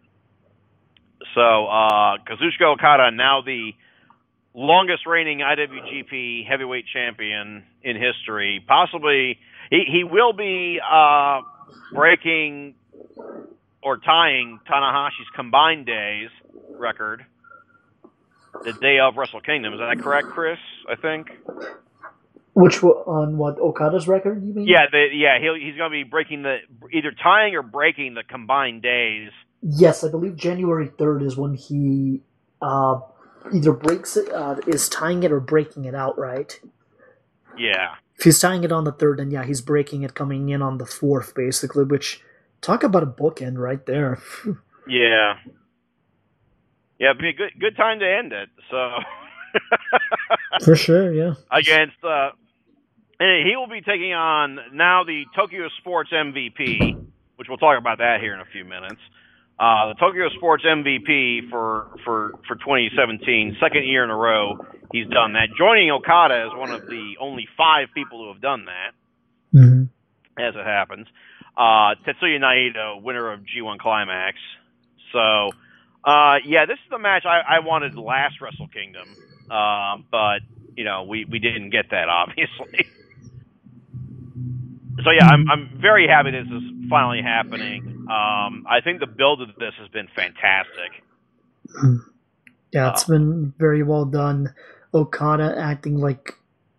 So uh, Kazuchika Okada, now the longest reigning I W G P Heavyweight Champion in history, possibly he he will be uh, breaking or tying Tanahashi's combined days record the day of Wrestle Kingdom. Is that correct, Chris? I think. Which on what Okada's record? You mean? Yeah, the, yeah. He'll, he's going to be breaking the either tying or breaking the combined days. Yes, I believe January third is when he uh, either breaks it, uh, is tying it or breaking it outright. Yeah. If he's tying it on the third, then yeah, he's breaking it coming in on the fourth, basically. Which talk about a bookend right there. Yeah. Yeah, it'd be a good good time to end it. So. For sure, yeah. Against. Uh, And he will be taking on now the Tokyo Sports M V P, which we'll talk about that here in a few minutes. Uh, the Tokyo Sports M V P for, for, for twenty seventeen, second year in a row he's done that. Joining Okada as one of the only five people who have done that, mm-hmm. as it happens. Uh, Tetsuya Naito, winner of G one Climax. So, uh, yeah, this is the match I, I wanted last Wrestle Kingdom, uh, but, you know, we, we didn't get that, obviously. So yeah, I'm I'm very happy this is finally happening. Um, I think the build of this has been fantastic. Yeah, it's uh, been very well done. Okada acting like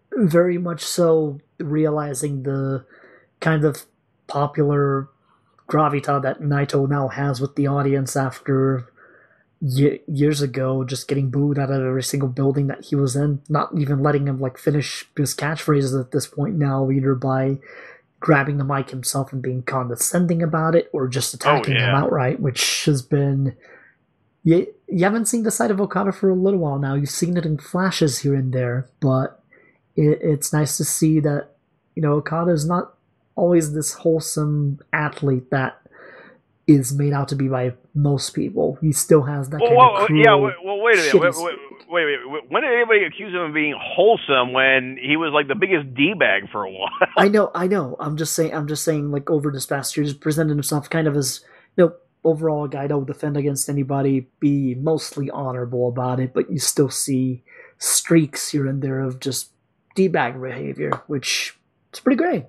very much so realizing the kind of popular gravitas that Naito now has with the audience after y- years ago, just getting booed out of every single building that he was in, not even letting him like finish his catchphrases at this point now, either by grabbing the mic himself and being condescending about it, or just attacking oh, yeah. him outright, which has been. You, you haven't seen the side of Okada for a little while now. You've seen it in flashes here and there, but it, it's nice to see that, you know, Okada is not always this wholesome athlete that is made out to be by most people. He still has that well, kind well, of cruel, yeah, well, well wait a minute. Wait, shitty wait, wait, wait. When did anybody accuse him of being wholesome when he was like the biggest D-bag for a while? I know, I know. I'm just saying, I'm just saying, like, over this past year, just presented himself kind of as, you know, overall a guy that will defend against anybody, be mostly honorable about it, but you still see streaks here and there of just D-bag behavior, which is pretty great.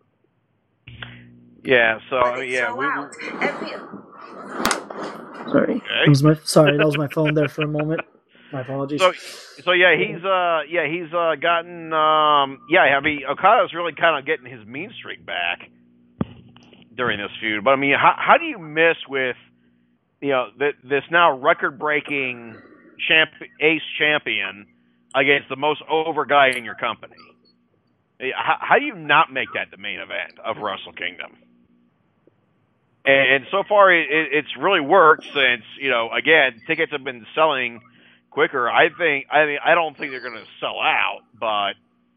Yeah, so I mean, yeah, we, we... Sorry, okay. that was my sorry, that was my phone there for a moment. My apologies. So, so yeah, he's uh, yeah, he's uh, gotten um, yeah, I mean, Okada's really kind of getting his mean streak back during this feud. But I mean, how how do you miss with, you know, th- this now record-breaking champ ace champion against the most over guy in your company? How, how do you not make that the main event of Wrestle Kingdom? And, and so far, it, it, it's really worked since, you know, again, tickets have been selling quicker. I think I mean, I don't think they're going to sell out, but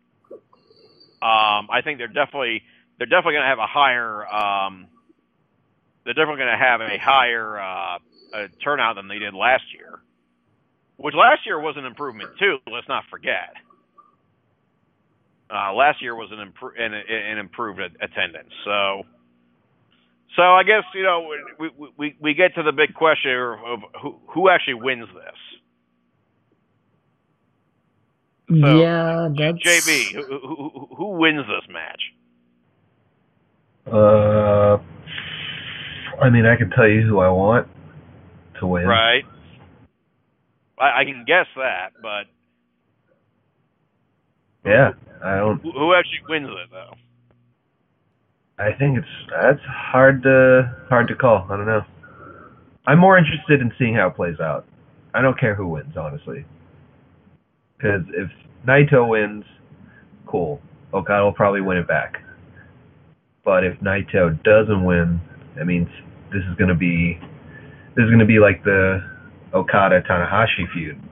um, I think they're definitely they're definitely going to have a higher um, they're definitely going to have a higher uh, a turnout than they did last year, which last year was an improvement too. Let's not forget. Uh, last year was an, impro- an, an improved attendance. So, so I guess, you know, we we, we get to the big question of who who actually wins this. So, yeah, that's... J B, who, who, who wins this match? Uh, I mean, I can tell you who I want to win. Right. I, I can guess that, but yeah, I don't. Who, who actually wins it, though? I think it's that's hard to hard to call. I don't know. I'm more interested in seeing how it plays out. I don't care who wins, honestly. Because if Naito wins, cool. Okada will probably win it back. But if Naito doesn't win, that means this is gonna be this is gonna be like the Okada Tanahashi feud.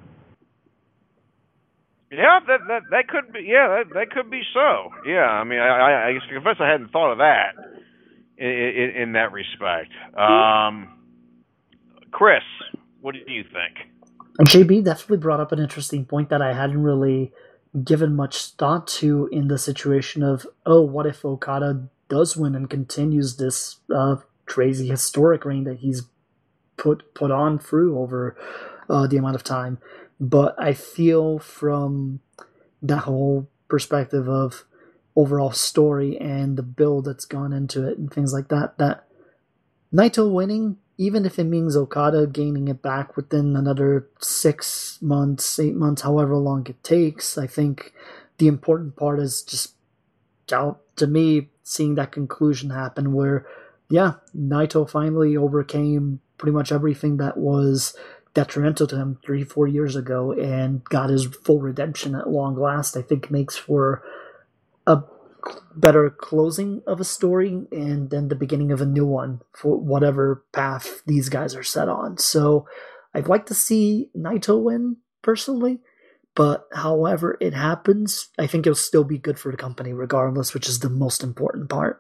Yeah, that that that could be. Yeah, that that could be so. Yeah, I mean, I I, I confess I hadn't thought of that in, in, in that respect. Um, Chris, what do you think? J B definitely brought up an interesting point that I hadn't really given much thought to in the situation of, oh, what if Okada does win and continues this uh, crazy historic reign that he's put put on through over uh, the amount of time. But I feel from that whole perspective of overall story and the build that's gone into it and things like that, that Naito winning, even if it means Okada gaining it back within another six months, eight months, however long it takes, I think the important part is just, out to me, seeing that conclusion happen where, yeah, Naito finally overcame pretty much everything that was detrimental to him three, four years ago and got his full redemption at long last. I think makes for a better closing of a story and then the beginning of a new one for whatever path these guys are set on. So I'd like to see Naito win personally, but however it happens, I think it'll still be good for the company regardless, which is the most important part.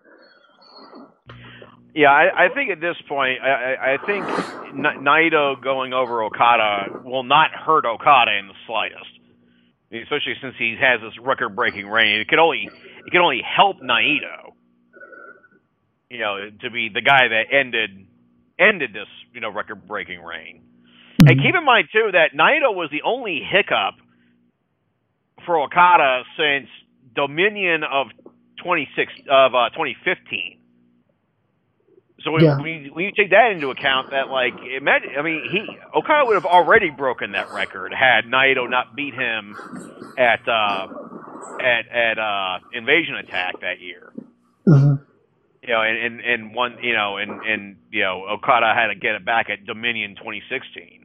Yeah, I, I think at this point, I, I think Naito going over Okada will not hurt Okada in the slightest, especially since he has this record-breaking reign. It could only it could only help Naito, you know, to be the guy that ended ended this, you know, record-breaking reign. Mm-hmm. And keep in mind too that Naito was the only hiccup for Okada since Dominion of twenty-six of uh, twenty fifteen. So when, yeah. when, you, when you take that into account, that like, imagine, I mean, he Okada would have already broken that record had Naito not beat him at uh, at at uh, Invasion Attack that year. Mm-hmm. You know, and, and, and one, you know, and, and, you know, Okada had to get it back at Dominion twenty sixteen.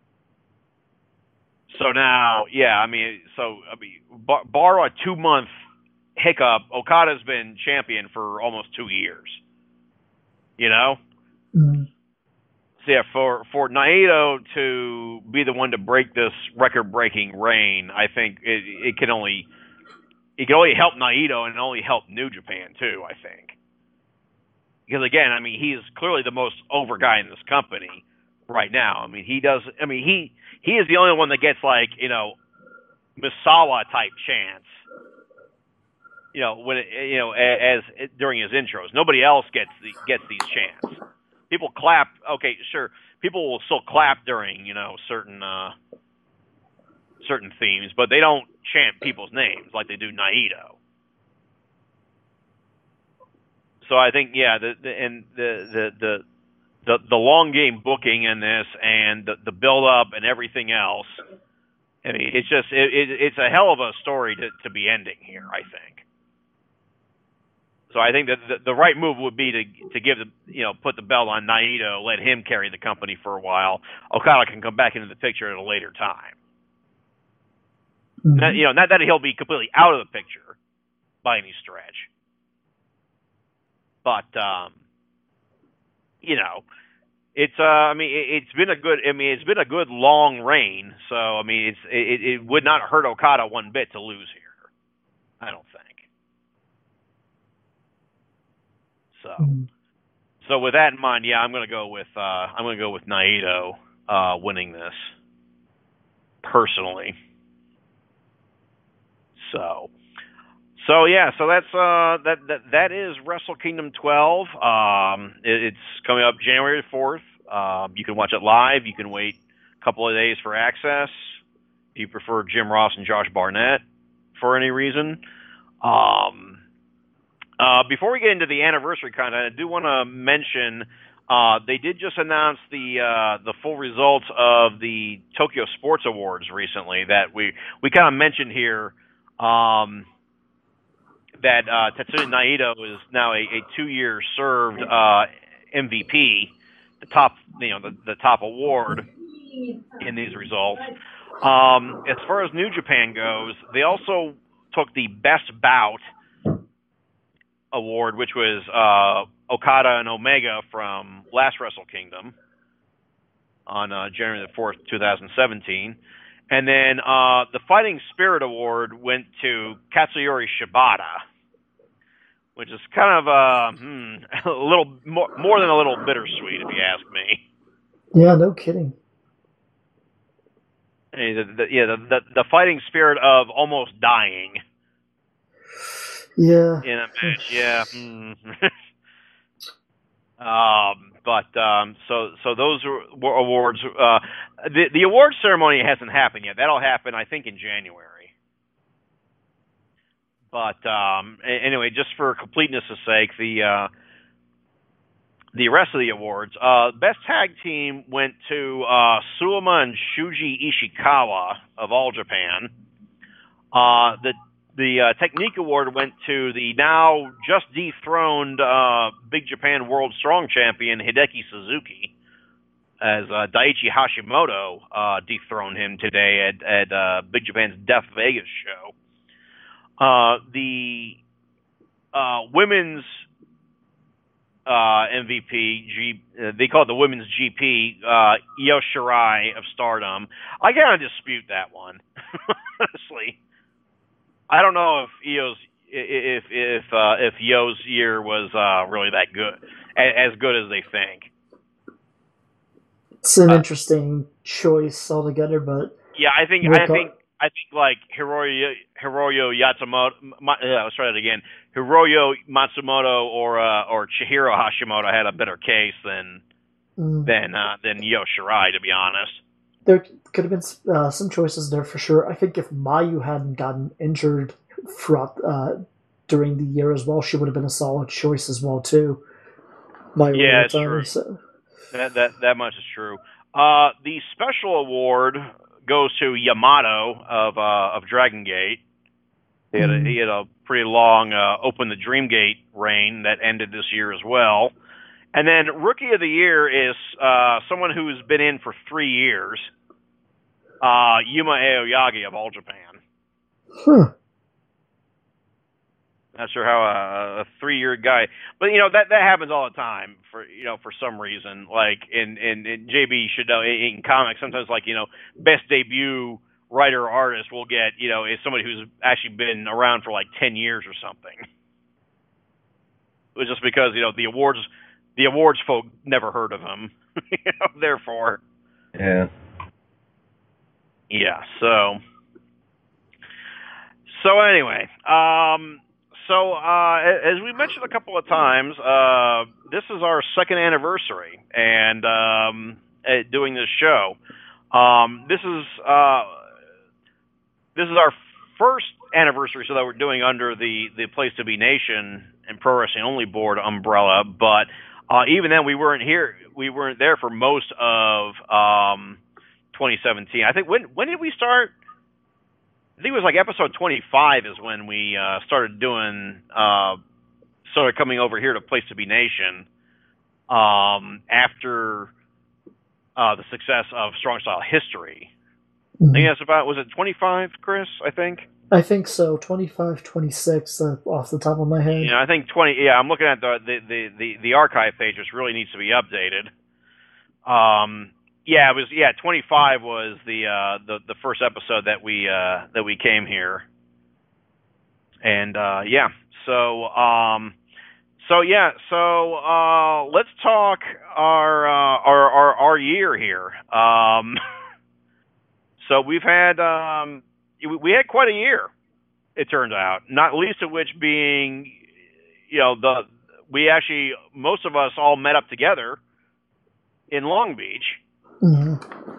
So now, yeah, I mean, so, I mean, bar, bar a two month hiccup, Okada's been champion for almost two years. You know? Mm-hmm. So, yeah, for, for Naito to be the one to break this record breaking reign, I think it, it can only, it can only help Naito and only help New Japan, too, I think. Because again, I mean, he is clearly the most over guy in this company right now. I mean, he does. I mean, he he is the only one that gets like you know, Misawa type chants. You know, when it, you know as, as during his intros, nobody else gets the, gets these chants. People clap. Okay, sure. People will still clap during you know certain uh, certain themes, but they don't chant people's names like they do Naito. So I think, yeah, the, the and the, the the the the long game booking in this and the, the build up and everything else. I mean, it's just it, it, it's a hell of a story to, to be ending here, I think. So I think that the, the right move would be to to give the you know put the belt on Naito, let him carry the company for a while. Okada can come back into the picture at a later time. Mm-hmm. Not, you know, not that he'll be completely out of the picture by any stretch. But, um, you know, it's, uh, I mean, it, it's been a good, I mean, it's been a good long reign. So, I mean, it's, it, it would not hurt Okada one bit to lose here. I don't think. So, mm-hmm. so with that in mind, yeah, I'm going to go with, uh, I'm going to go with Naito, uh, winning this personally. So. So yeah, so that's uh, that that that is Wrestle Kingdom twelve. Um, it, it's coming up January fourth. Um, you can watch it live. You can wait a couple of days for access. If you prefer Jim Ross and Josh Barnett for any reason. Um, uh, before we get into the anniversary content, I do want to mention uh, they did just announce the uh, the full results of the Tokyo Sports Awards recently that we we kind of mentioned here. Um, that uh, Tetsuya Naito is now a, a two-year served uh, M V P, the top, you know, the, the top award in these results. Um, as far as New Japan goes, they also took the Best Bout award, which was uh, Okada and Omega from last Wrestle Kingdom on uh, January the fourth, twenty seventeen. And then uh, the Fighting Spirit Award went to Katsuyori Shibata, which is kind of uh, hmm, a little more, more than a little bittersweet, if you ask me. Yeah, no kidding. I mean, the, the, yeah, the, the the fighting spirit of almost dying. Yeah. In a match, yeah. Mm. um, but um, so so those were awards. Uh, the the award ceremony hasn't happened yet. That'll happen, I think, in January. But um, anyway, just for completeness' sake, the uh, the rest of the awards, uh, best tag team went to uh, Suwama and Shuji Ishikawa of All Japan. Uh, the the uh, Technique Award went to the now just dethroned uh, Big Japan World Strong Champion Hideki Suzuki, as uh, Daiichi Hashimoto uh, dethroned him today at, at uh, Big Japan's Death Vegas show. Uh, the uh, women's uh, M V P, G, uh, they call it the women's G P, uh, Io Shirai of Stardom. I kind of dispute that one, honestly. I don't know if Io's if if uh, if Yo's year was uh, really that good, as good as they think. It's an uh, interesting choice altogether, but yeah, I think I think I think like Hiroyo Hiroyo Yatsumoto. Uh, let's try that again. Hiroyo Matsumoto or uh, or Chihiro Hashimoto had a better case than mm. than uh, than Io Shirai, to be honest. There could have been uh, some choices there for sure. I think if Mayu hadn't gotten injured throughout uh, during the year as well, she would have been a solid choice as well too. Mayu yeah, it's true. So. That that that much is true. Uh, the special award goes to Yamato of uh, of Dragon Gate. He had, Mhm. a, he had a pretty long uh, Open the Dreamgate reign that ended this year as well. And then Rookie of the Year is uh, someone who's been in for three years, uh, Yuma Aoyagi of All Japan. Huh. Not sure how a, a three-year guy, but you know that that happens all the time for you know for some reason. Like in in, in J B should know in, in comics sometimes like you know best debut writer or artist will get you know is somebody who's actually been around for like ten years or something. It was just because you know the awards the awards folk never heard of him, you know, therefore. Yeah. Yeah. So. So anyway, um. So, uh, as we mentioned a couple of times, uh, this is our second anniversary, and um, at doing this show, um, this is uh, this is our first anniversary, so that we're doing under the the Place to Be Nation and Pro Wrestling Only Board umbrella. But uh, even then, we weren't here. We weren't there for most of um, twenty seventeen. I think when when did we start? I think it was like episode twenty-five is when we uh, started doing, uh, started coming over here to Place to Be Nation um, after uh, the success of Strong Style History. Mhm. I think that's about, was it twenty-five, Chris, I think? I think so. twenty-five, twenty-six, uh, off the top of my head. You know, I think twenty, yeah, I'm looking at the, the, the, the, the archive page, which really needs to be updated. Um, Yeah, it was. Yeah, twenty-five was the uh, the the first episode that we uh, that we came here, and uh, yeah. So um, so yeah. So uh, let's talk our uh, our, our our year here. Um, so we've had um, we had quite a year. It turns out, not least of which being, you know, the we actually most of us all met up together in Long Beach. Mm-hmm.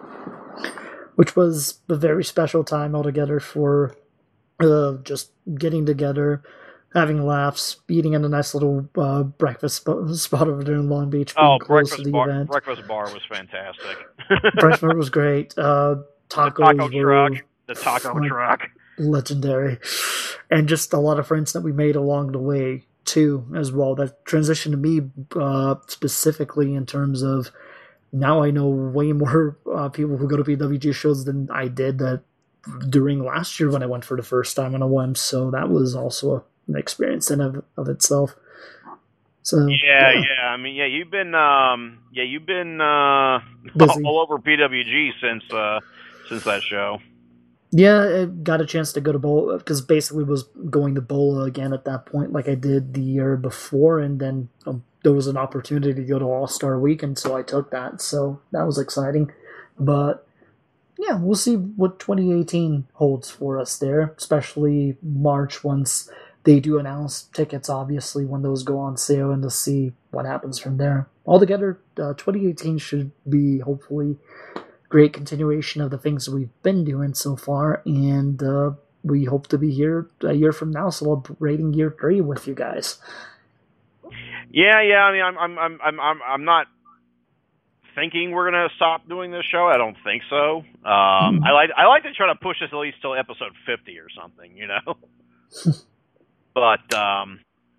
Which was a very special time altogether for uh, just getting together, having laughs, eating in a nice little uh, breakfast sp- spot over there in Long Beach, being Oh, close breakfast to the bar, event. breakfast bar was fantastic. Breakfast was great. Uh, tacos the taco were truck, the taco fun, truck, legendary, and just a lot of friends that we made along the way too, as well. That transitioned to me uh, specifically in terms of. Now I know way more uh, people who go to P W G shows than I did that during last year when I went for the first time on a W E M. So that was also an experience in of, of itself. So yeah, yeah, yeah. I mean, yeah, you've been, um, yeah, you've been uh, busy. all over P W G since uh, since that show. Yeah, I got a chance to go to Bola because basically was going to Bola again at that point, like I did the year before, and then um, there was an opportunity to go to All Star Weekend, so I took that. So that was exciting. But yeah, we'll see what twenty eighteen holds for us there, especially March once they do announce tickets, obviously, when those go on sale, and to see what happens from there. Altogether, uh, twenty eighteen should be hopefully great continuation of the things that we've been doing so far, and uh, we hope to be here a year from now celebrating year three with you guys. Yeah, yeah. I mean, I'm, I'm, I'm, I'm, I'm, I'm not thinking we're gonna stop doing this show. I don't think so. Um, mm. I like, I like to try to push this at least till episode fifty or something, you know. but, um,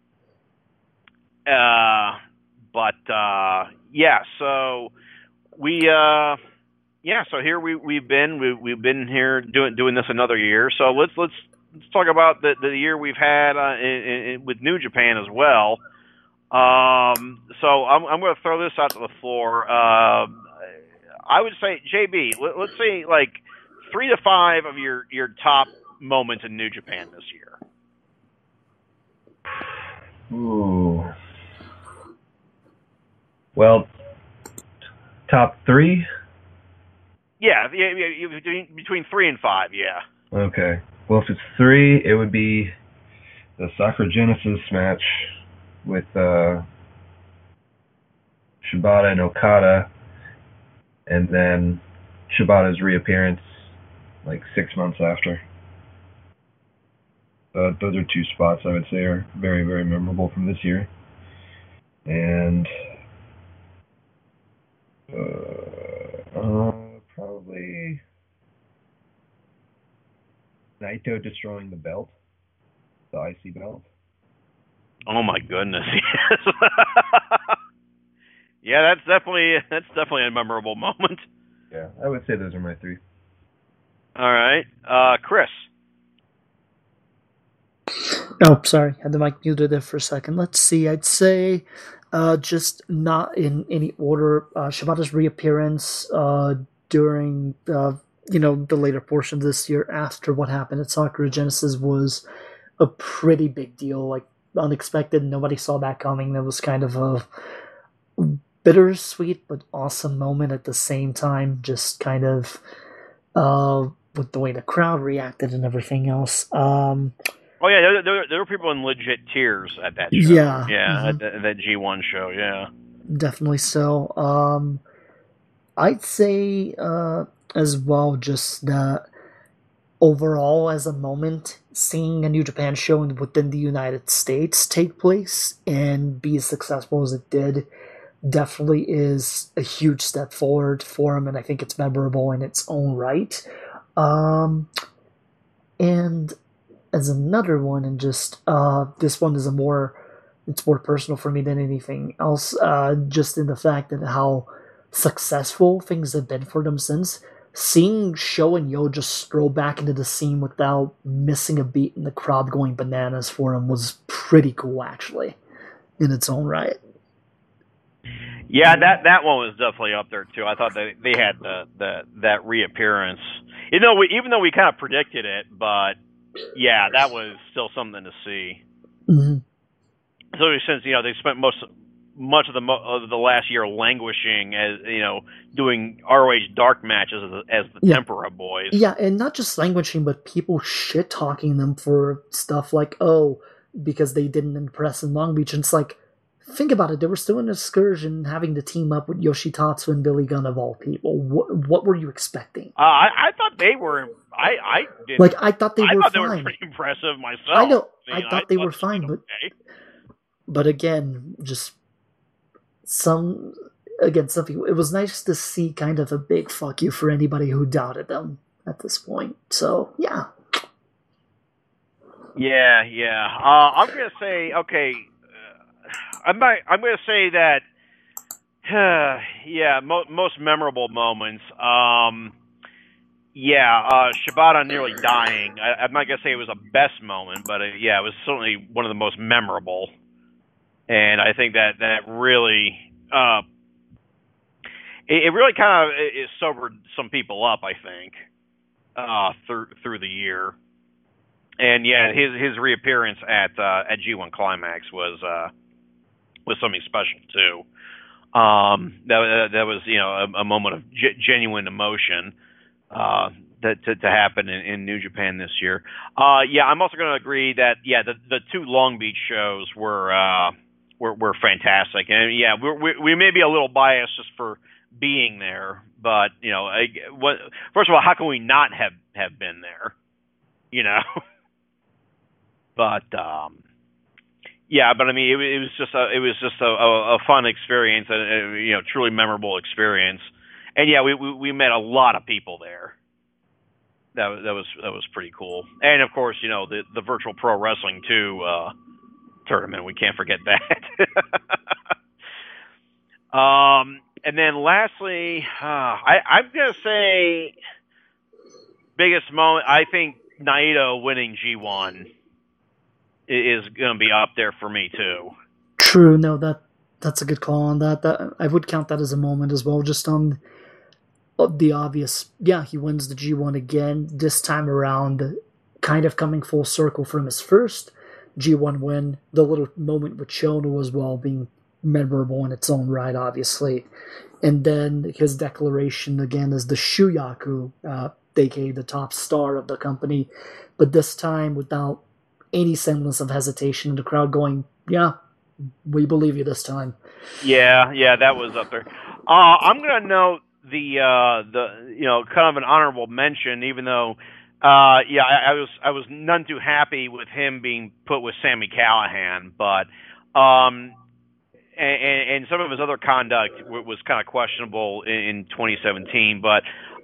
uh, but, uh, yeah. So we, uh. Yeah, so here we we've been we we've been here doing doing this another year. So let's let's let's talk about the the year we've had uh, in, in, with New Japan as well. Um, so I'm I'm going to throw this out to the floor. Uh, I would say J B, let, let's say like three to five of your your top moments in New Japan this year. Ooh. Well, top three. Yeah, yeah, yeah, between, between three and five, yeah. Okay. Well, if it's three, it would be the Sakura Genesis match with uh, Shibata and Okada, and then Shibata's reappearance like six months after. Uh, those are two spots I would say are very, very memorable from this year. And uh, uh, probably Naito destroying the belt the I C belt. Oh my goodness! Yes. Yeah, that's definitely that's definitely a memorable moment. Yeah, I would say those are my three. All right, uh, Chris. Oh, sorry, had the mic muted there for a second. Let's see. I'd say, uh, just not in any order. Uh, Shibata's reappearance uh, during uh, you know the later portion of this year after what happened at Sakura Genesis was a pretty big deal. Like unexpected, nobody saw that coming. That was kind of a bittersweet but awesome moment at the same time. Just kind of uh, with the way the crowd reacted and everything else. Um, Oh yeah, there, there, there were people in legit tears at that show. Yeah, yeah, mhm. at, the, at that G one show. Yeah, definitely so. Um, I'd say uh, as well, just that overall, as a moment, seeing a New Japan show within the United States take place and be as successful as it did definitely is a huge step forward for him, and I think it's memorable in its own right. Um, and as another one, and just uh, this one is a more it's more personal for me than anything else. Uh, just in the fact that how successful things have been for them since. Seeing Sho and Yo just stroll back into the scene without missing a beat and the crowd going bananas for him was pretty cool, actually, in its own right. Yeah, that that one was definitely up there too. I thought that they had the, the that reappearance. You know, we, even though we kind of predicted it, but yeah, that was still something to see. Mm-hmm. So since you know they spent most much of the of the last year languishing as you know doing R O H dark matches as, as the yeah. Tempura Boys. Yeah, and not just languishing, but people shit talking them for stuff like oh because they didn't impress in Long Beach, and it's like. Think about it. They were still in an excursion, having to team up with Yoshitatsu and Billy Gunn of all people. What, what were you expecting? Uh, I, I thought they were. I, I did. Like I thought they I were thought fine. they were pretty impressive myself. I know. I, mean, I thought I they thought were fine, but okay. but again, just some again something. It was nice to see kind of a big fuck you for anybody who doubted them at this point. So yeah. Yeah, yeah. Uh, I'm gonna say okay. I'm not, I'm going to say that, uh, yeah, mo- most memorable moments. Um, yeah, uh, Shibata nearly dying. I, I'm not going to say it was a best moment, but uh, yeah, it was certainly one of the most memorable. And I think that that really, uh, it, it really kind of it, it sobered some people up. I think uh, through through the year. And yeah, his his reappearance at uh, at G one Climax was. Uh, was something special too. Um, that that was you know a, a moment of g- genuine emotion uh, that to, to happen in, in New Japan this year. Uh, yeah, I'm also going to agree that yeah the the two Long Beach shows were uh, were, were fantastic, and yeah we we we may be a little biased just for being there, but you know I, what, first of all, how can we not have have been there? You know, but. Um, Yeah, but I mean, it, it was just a, it was just a, a, a fun experience, and a, you know, truly memorable experience. And yeah, we, we we met a lot of people there. That was that was that was pretty cool. And of course, you know, the the Virtual Pro Wrestling two uh, tournament. We can't forget that. um, and then lastly, uh, I I'm gonna say biggest moment. I think Naito winning G one. Is going to be up there for me too. True, no, that that's a good call on that. That I would count that as a moment as well. Just on the obvious, yeah, he wins the G one again. This time around, kind of coming full circle from his first G one win. The little moment with Shono as well being memorable in its own right, obviously, and then his declaration again as the Shuyaku, uh, aka the top star of the company, but this time without any semblance of hesitation in the crowd going, yeah, we believe you this time. Yeah, yeah, that was up there. Uh, I'm going to note the, uh, the, you know, kind of an honorable mention, even though, uh, yeah, I, I was, I was none too happy with him being put with Sami Callihan, but, um, and, and some of his other conduct was kind of questionable in, in twenty seventeen, but,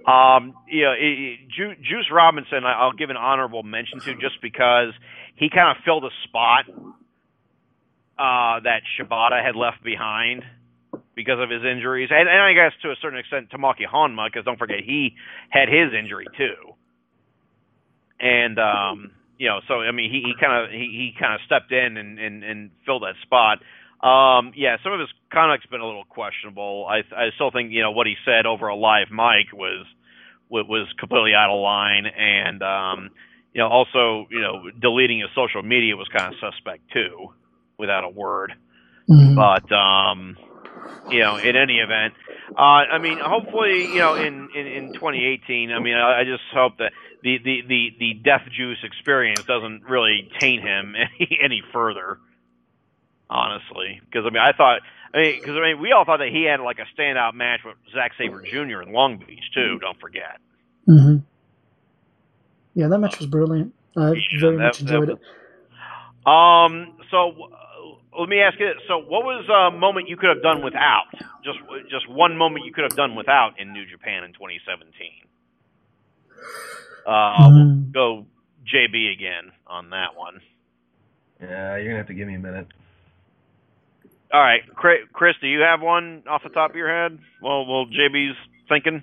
Um, you know, it, it, Ju- Juice Robinson, I- I'll give an honorable mention to just because he kind of filled a spot uh, that Shibata had left behind because of his injuries, and, and I guess to a certain extent Tomoki Honma, because don't forget he had his injury too, and um, you know, so I mean, he, he kind of he, he kind of stepped in and, and, and filled that spot. Um, yeah, some of his conduct's been a little questionable. I I still think you know what he said over a live mic was was completely out of line, and um, you know, also you know, deleting his social media was kind of suspect too, without a word. Mm-hmm. But um, you know, in any event, uh, I mean, hopefully, you know, in, in, in twenty eighteen, I mean, I, I just hope that the, the, the, the Death Juice experience doesn't really taint him any, any further. Honestly, because I mean, I thought, I mean, because I mean, we all thought that he had like a standout match with Zack Sabre Junior in Long Beach too. Don't forget. Mm-hmm. Yeah, that match was brilliant. I yeah, very that, much enjoyed was, it. Um, so uh, let me ask you this: so, what was a moment you could have done without? Just, just one moment you could have done without in New Japan in twenty seventeen. Uh, mm. We'll go J B again on that one. Yeah, you're gonna have to give me a minute. All right, Chris, do you have one off the top of your head? Well, well, J B's thinking.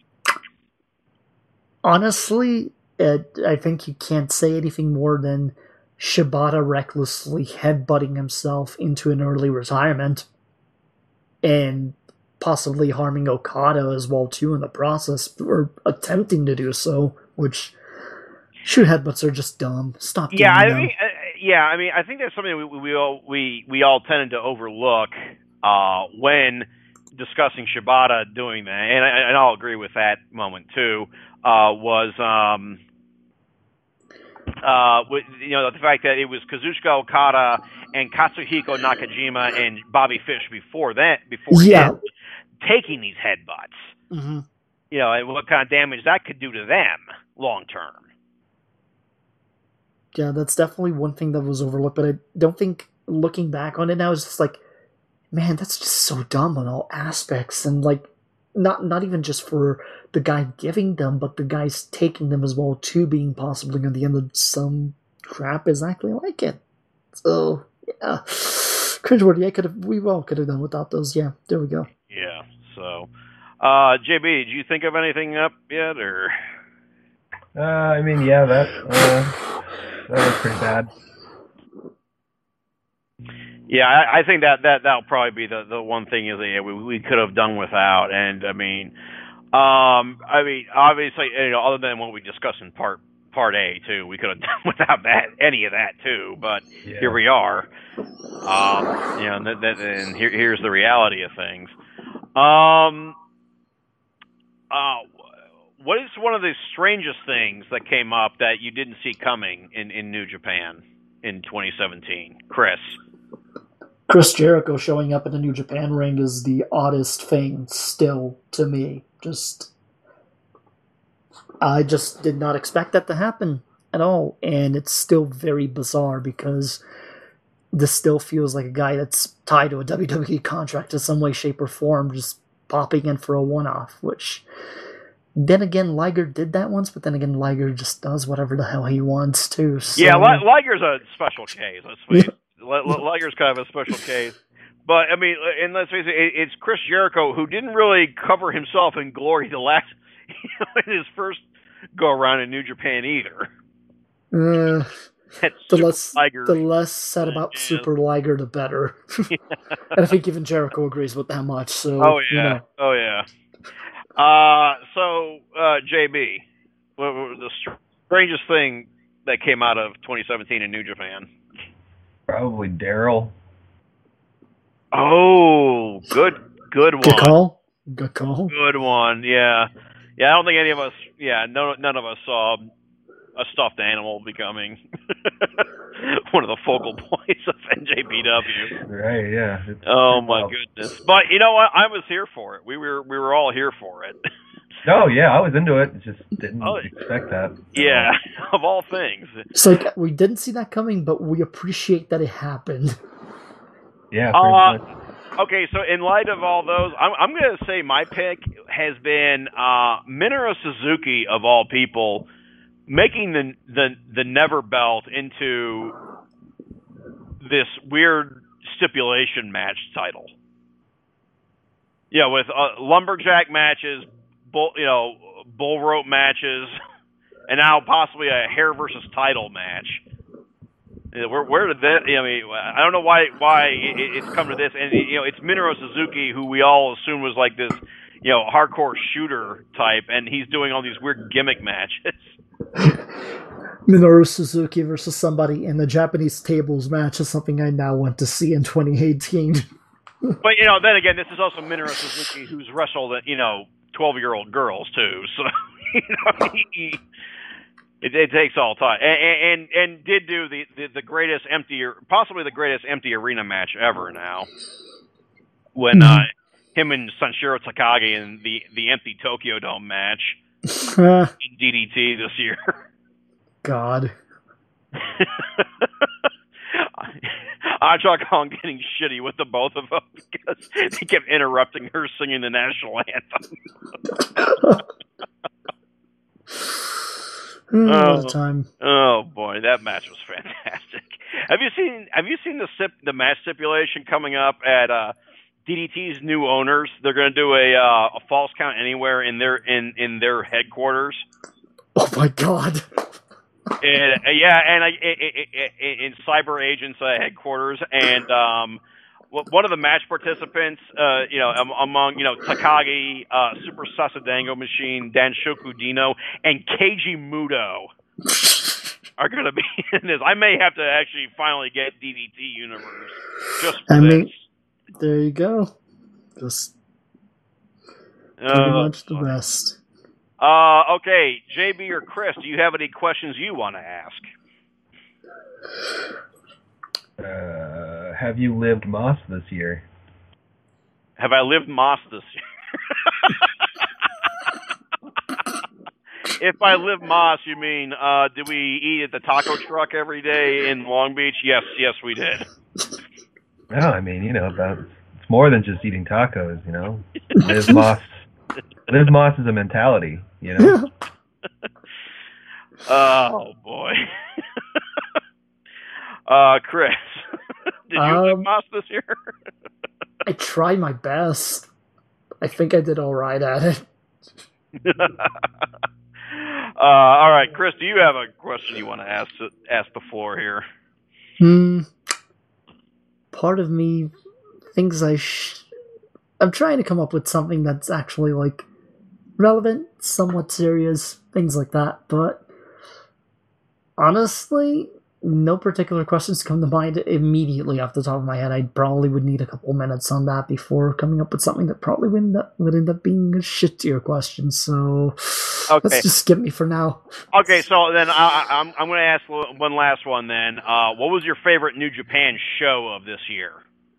Honestly, it, I think you can't say anything more than Shibata recklessly headbutting himself into an early retirement and possibly harming Okada as well too in the process, or attempting to do so. Which, shoot, headbutts are just dumb. Stop. Yeah, doing I them. mean. Uh, Yeah, I mean, I think that's something we we all we, we all tended to overlook uh, when discussing Shibata doing that, and, I, and I'll agree with that moment too. Uh, was um, uh, with, you know the fact that it was Kazuchika Okada and Katsuhiko Nakajima and Bobby Fish before that before yeah. him taking these headbutts. Mm-hmm. You know, and what kind of damage that could do to them long term. Yeah, that's definitely one thing that was overlooked, but I don't think, looking back on it now, it's just like, man, that's just so dumb on all aspects, and like, not not even just for the guy giving them, but the guys taking them as well too, being possibly on the end of some crap exactly like it. So, yeah, cringeworthy. I could have, we all could have done without those. Yeah, there we go. Yeah, so, uh, J B, did you think of anything up yet, or? Uh, I mean, yeah, that, uh... that was pretty bad. Yeah, I, I think that, that that'll probably be the, the one thing is that yeah, we we could have done without, and I mean, um, I mean, obviously, you know, other than what we discussed in part part A too, we could have done without that any of that too. But yeah. Here we are, um, you know, and, that, that, and here here's the reality of things. Um, uh. What is one of the strangest things that came up that you didn't see coming in, in New Japan in twenty seventeen? Chris. Chris Jericho showing up in the New Japan ring is the oddest thing still to me. Just, I just did not expect that to happen at all. And it's still very bizarre because this still feels like a guy that's tied to a W W E contract in some way, shape, or form, just popping in for a one-off, which... Then again, Liger did that once, but then again, Liger just does whatever the hell he wants to. So. Yeah, Liger's a special case. Let's face it. Liger's kind of a special case. But, I mean, and let's face it, it's Chris Jericho who didn't really cover himself in glory the last, you know, in his first go-around in New Japan either. Uh, the, less, the less said about yeah. Super Liger, the better. Yeah. And I think even Jericho agrees with that much. So, oh, yeah. You know. Oh, yeah. Uh, so, uh, J B, what was the strangest thing that came out of twenty seventeen in New Japan? Probably Daryl. Oh, good, good one. Good call. Good call. Good one. Yeah, yeah. I don't think any of us. Yeah, no, none of us saw a stuffed animal becoming one of the focal points of N J P W. Right. Yeah. It's oh my wild. Goodness! But you know what? I was here for it. We were we were all here for it. Oh yeah, I was into it. Just didn't oh, expect that. Yeah, of all things. It's like we didn't see that coming, but we appreciate that it happened. Yeah. Pretty uh, much. Okay, so in light of all those, I'm, I'm going to say my pick has been uh, Minoru Suzuki, of all people, making the the the Never Belt into this weird stipulation match title. Yeah, with uh, lumberjack matches, bull, you know, bull rope matches, and now possibly a hair versus title match. Where, where did that? I mean, I don't know why why it, it's come to this, and you know, it's Minoru Suzuki, who we all assume was like this, you know, hardcore shooter type, and he's doing all these weird gimmick matches. Minoru Suzuki versus somebody in the Japanese tables match is something I now want to see in twenty eighteen. But you know, then again, this is also Minoru Suzuki, who's wrestled, you know, twelve-year-old girls too. So you know, he, he, it, it takes all time, and and, and did do the, the, the greatest empty, possibly the greatest empty arena match ever. Now, when uh, him and Sanshiro Takagi in the the empty Tokyo Dome match in D D T this year. God. I try calling getting shitty with the both of them because they kept interrupting her singing the national anthem. oh, oh, time. oh boy, that match was fantastic. Have you seen Have you seen the stip, the match stipulation coming up at uh, D D T's new owners? They're going to do a uh, a false count anywhere in their in, in their headquarters. Oh my God. And, uh, yeah, and I, in, in Cyber Agents uh, headquarters, and um, one of the match participants, uh, you know, among you know Takagi, uh, Super Sasadango Machine, Danshoku Dino, and Keiji Muto are going to be in this. I may have to actually finally get D D T Universe just for I this. mean, there you go. Just pretty uh, much the best. Uh, okay, J B or Chris, do you have any questions you want to ask? Uh, have you lived Moss this year? Have I lived Moss this year? If I live Moss, you mean, uh, did we eat at the taco truck every day in Long Beach? Yes, yes, we did. No, I mean, you know, that, it's more than just eating tacos, you know? Live Moss. Live Moss is a mentality, you know? Oh, boy. uh, Chris, did you um, live Moss this year? I tried my best. I think I did all right at it. uh, all right, Chris, do you have a question you want to ask ask the floor here? Hmm. Part of me thinks I sh- I'm trying to come up with something that's actually, like, relevant, somewhat serious, things like that, but honestly, no particular questions come to mind immediately off the top of my head. I probably would need a couple minutes on that before coming up with something that probably would end up, would end up being a shittier question, so okay. Let's just skip me for now. Okay, so then I, I'm, I'm going to ask one last one then. Uh, what was your favorite New Japan show of this year?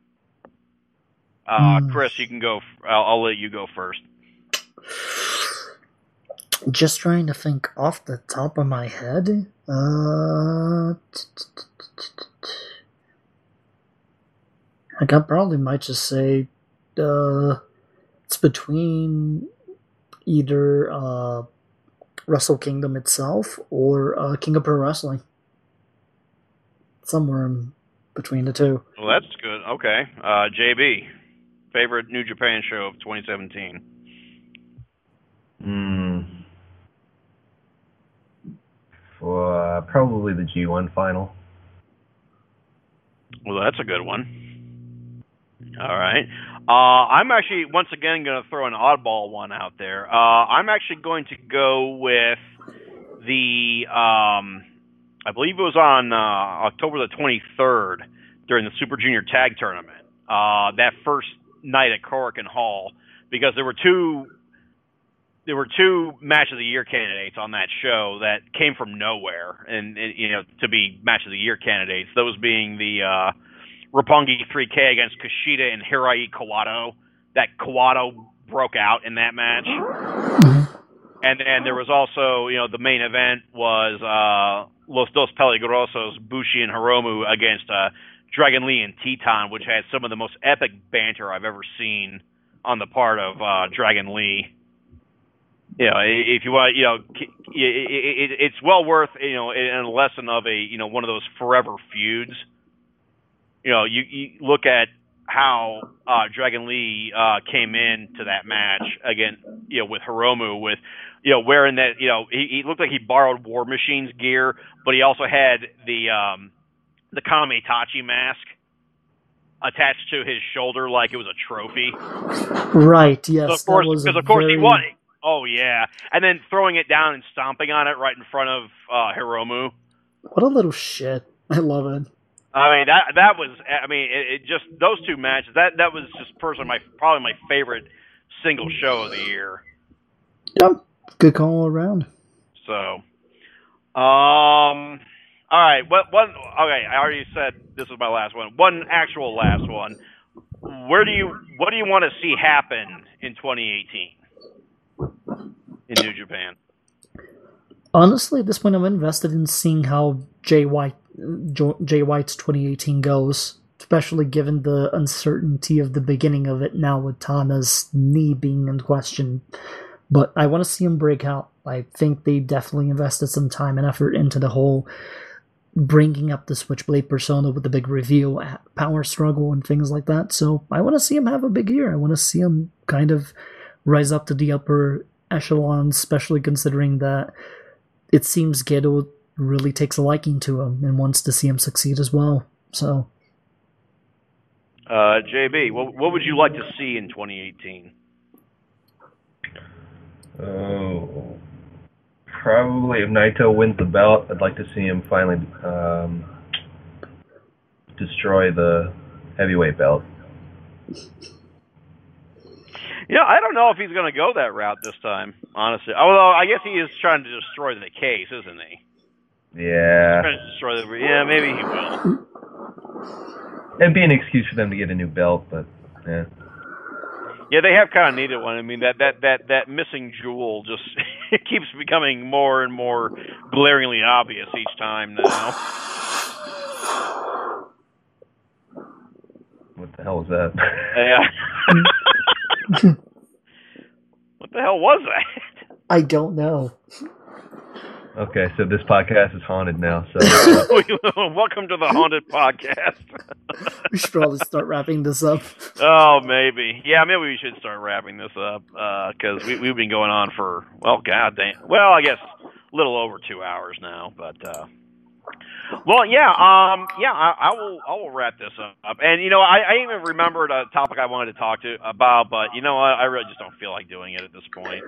Uh, mm. Chris, you can go. I'll, I'll let you go first. Just trying to think off the top of my head. Uh, I got probably might just say uh, it's between either uh, Wrestle Kingdom itself or uh, King of Pro Wrestling. Somewhere in between the two. Well, that's good. Okay, uh, J B, favorite New Japan show of twenty seventeen. Hmm. For uh, probably the G one final. Well, that's a good one. All right. Uh, I'm actually, once again, going to throw an oddball one out there. Uh, I'm actually going to go with the, um, I believe it was on uh, October the twenty-third during the Super Junior Tag Tournament, uh, that first night at Korakuen Hall, because there were two There were two Match of the Year candidates on that show that came from nowhere, and, and you know, to be Match of the Year candidates. Those being the uh, Roppongi three K against Kushida and Hirai Kawato. That Kawato broke out in that match, and and there was also, you know, the main event was uh, Los Dos Peligrosos, Bushi and Hiromu against uh, Dragon Lee and Teton, which had some of the most epic banter I've ever seen on the part of uh, Dragon Lee. You know, if you want, you know, it's well worth, you know, in a lesson of a, you know, one of those forever feuds. You know, you, you look at how uh, Dragon Lee uh, came into that match again, you know, with Hiromu, with, you know, wearing that, you know, he, he looked like he borrowed War Machine's gear, but he also had the um, the Kame-Itachi mask attached to his shoulder like it was a trophy. Right. Yes. So of course, because of course very... he won. Oh yeah, and then throwing it down and stomping on it right in front of uh, Hiromu. What a little shit! I love it. I mean that that was. I mean it, it just those two matches. That that was just personally my probably my favorite single show of the year. Yep, good call all around. So, um, all right. What one? Okay, I already said this is my last one. One actual last one. Where do you what do you want to see happen in twenty eighteen? In New Japan. Honestly, at this point, I'm invested in seeing how Jay White, Jay White's twenty eighteen goes, especially given the uncertainty of the beginning of it now with Tana's knee being in question. But I want to see him break out. I think they definitely invested some time and effort into the whole bringing up the Switchblade persona with the big reveal, power struggle, and things like that. So I want to see him have a big year. I want to see him kind of rise up to the upper echelons, especially considering that it seems Gedo really takes a liking to him and wants to see him succeed as well. So, uh, J B, what, what would you like to see in twenty eighteen? Oh, probably if Naito wins the belt, I'd like to see him finally um, destroy the heavyweight belt. Yeah, I don't know if he's going to go that route this time, honestly. Although, I guess he is trying to destroy the case, isn't he? Yeah. He's trying to destroy the... Yeah, maybe he will. It'd be an excuse for them to get a new belt, but, yeah. Yeah, they have kind of needed one. I mean, that, that, that, that missing jewel just it keeps becoming more and more glaringly obvious each time now. What the hell was that? Yeah. What the hell was that? I don't know. Okay, so this podcast is haunted now. So welcome to the haunted podcast. We should probably start wrapping this up. Oh, maybe. Yeah, maybe we should start wrapping this up because uh, we, we've been going on for well, goddamn. Well, I guess a little over two hours now, but. Uh, Well, yeah, um, yeah, I, I will, I will wrap this up. And you know, I, I even remembered a topic I wanted to talk to about, but you know what, I really just don't feel like doing it at this point.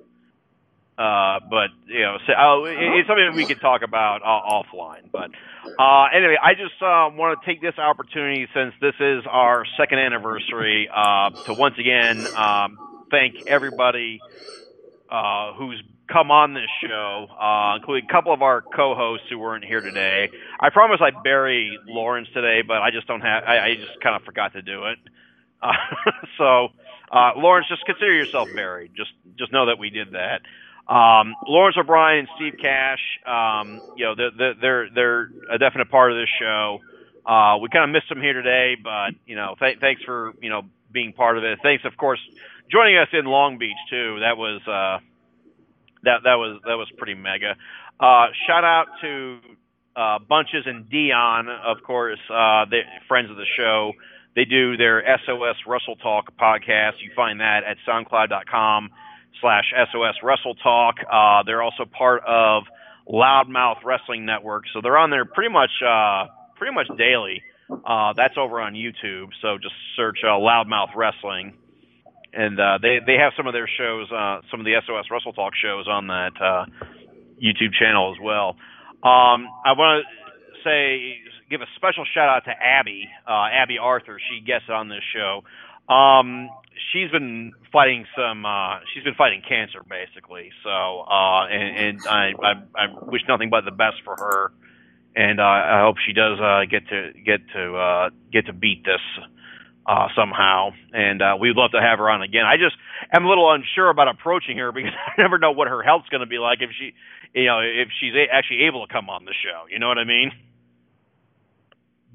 Uh, but you know, so, uh, it, it's something we could talk about uh, offline. But uh, anyway, I just uh, want to take this opportunity, since this is our second anniversary, uh, to once again um, thank everybody uh, who's come on this show, uh, including a couple of our co-hosts who weren't here today. I promise I'd bury Lawrence today, but I just don't have, I, I just kind of forgot to do it. Uh, so, uh, Lawrence, just consider yourself buried. Just, just know that we did that. Um, Lawrence O'Brien and Steve Cash, um, you know, they're, they're, they're a definite part of this show. Uh, we kind of missed them here today, but, you know, th- thanks for, you know, being part of it. Thanks, of course, joining us in Long Beach too. That was, uh, That that was that was pretty mega. Uh, shout out to uh, Bunches and Dion, of course, uh, they friends of the show. They do their S O S Wrestle Talk podcast. You find that at soundcloud dot com slash S O S Wrestle Talk. Uh, they're also part of Loudmouth Wrestling Network, so they're on there pretty much uh, pretty much daily. Uh, that's over on YouTube, so just search uh, Loudmouth Wrestling. And uh, they they have some of their shows, uh, some of the S O S Wrestle Talk shows on that uh, YouTube channel as well. Um, I want to say, give a special shout out to Abby, uh, Abby Arthur. She guests on this show. Um, she's been fighting some. Uh, she's been fighting cancer, basically. So, uh, and, and I, I I wish nothing but the best for her. And uh, I hope she does uh, get to get to uh, get to beat this. Uh, somehow, and uh, we'd love to have her on again. I just am a little unsure about approaching her because I never know what her health's going to be like if she, you know, if she's a- actually able to come on the show. You know what I mean?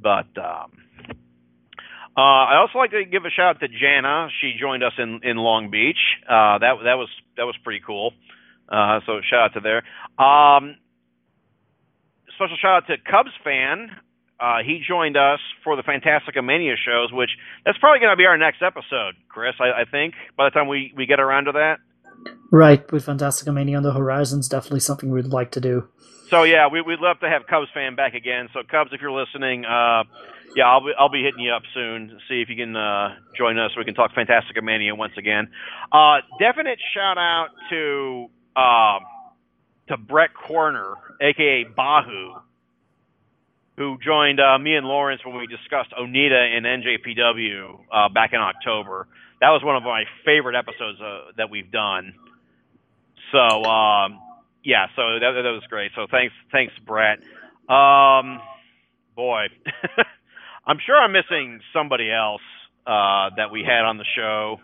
but um, uh, I also like to give a shout out to Jana. She joined us in, in Long Beach. Uh, that that was that was pretty cool. Uh, so shout out to there. Um, special shout out to Cubs fan. Uh, he joined us for the Fantastica Mania shows, which that's probably going to be our next episode, Chris. I, I think by the time we, we get around to that. Right, with Fantastica Mania on the horizons, definitely something we'd like to do. So yeah, we, we'd love to have Cubs fan back again. So Cubs, if you're listening, uh, yeah, I'll be I'll be hitting you up soon. See if you can uh, join us so we can talk Fantastica Mania once again. Uh, definite shout out to uh, to Brett Corner, aka Bahu, who joined uh, me and Lawrence when we discussed Onita in N J P W uh, back in October. That was one of my favorite episodes uh, that we've done. So, um, yeah, so that, that was great. So thanks, thanks, Brett. Um, boy, I'm sure I'm missing somebody else uh, that we had on the show.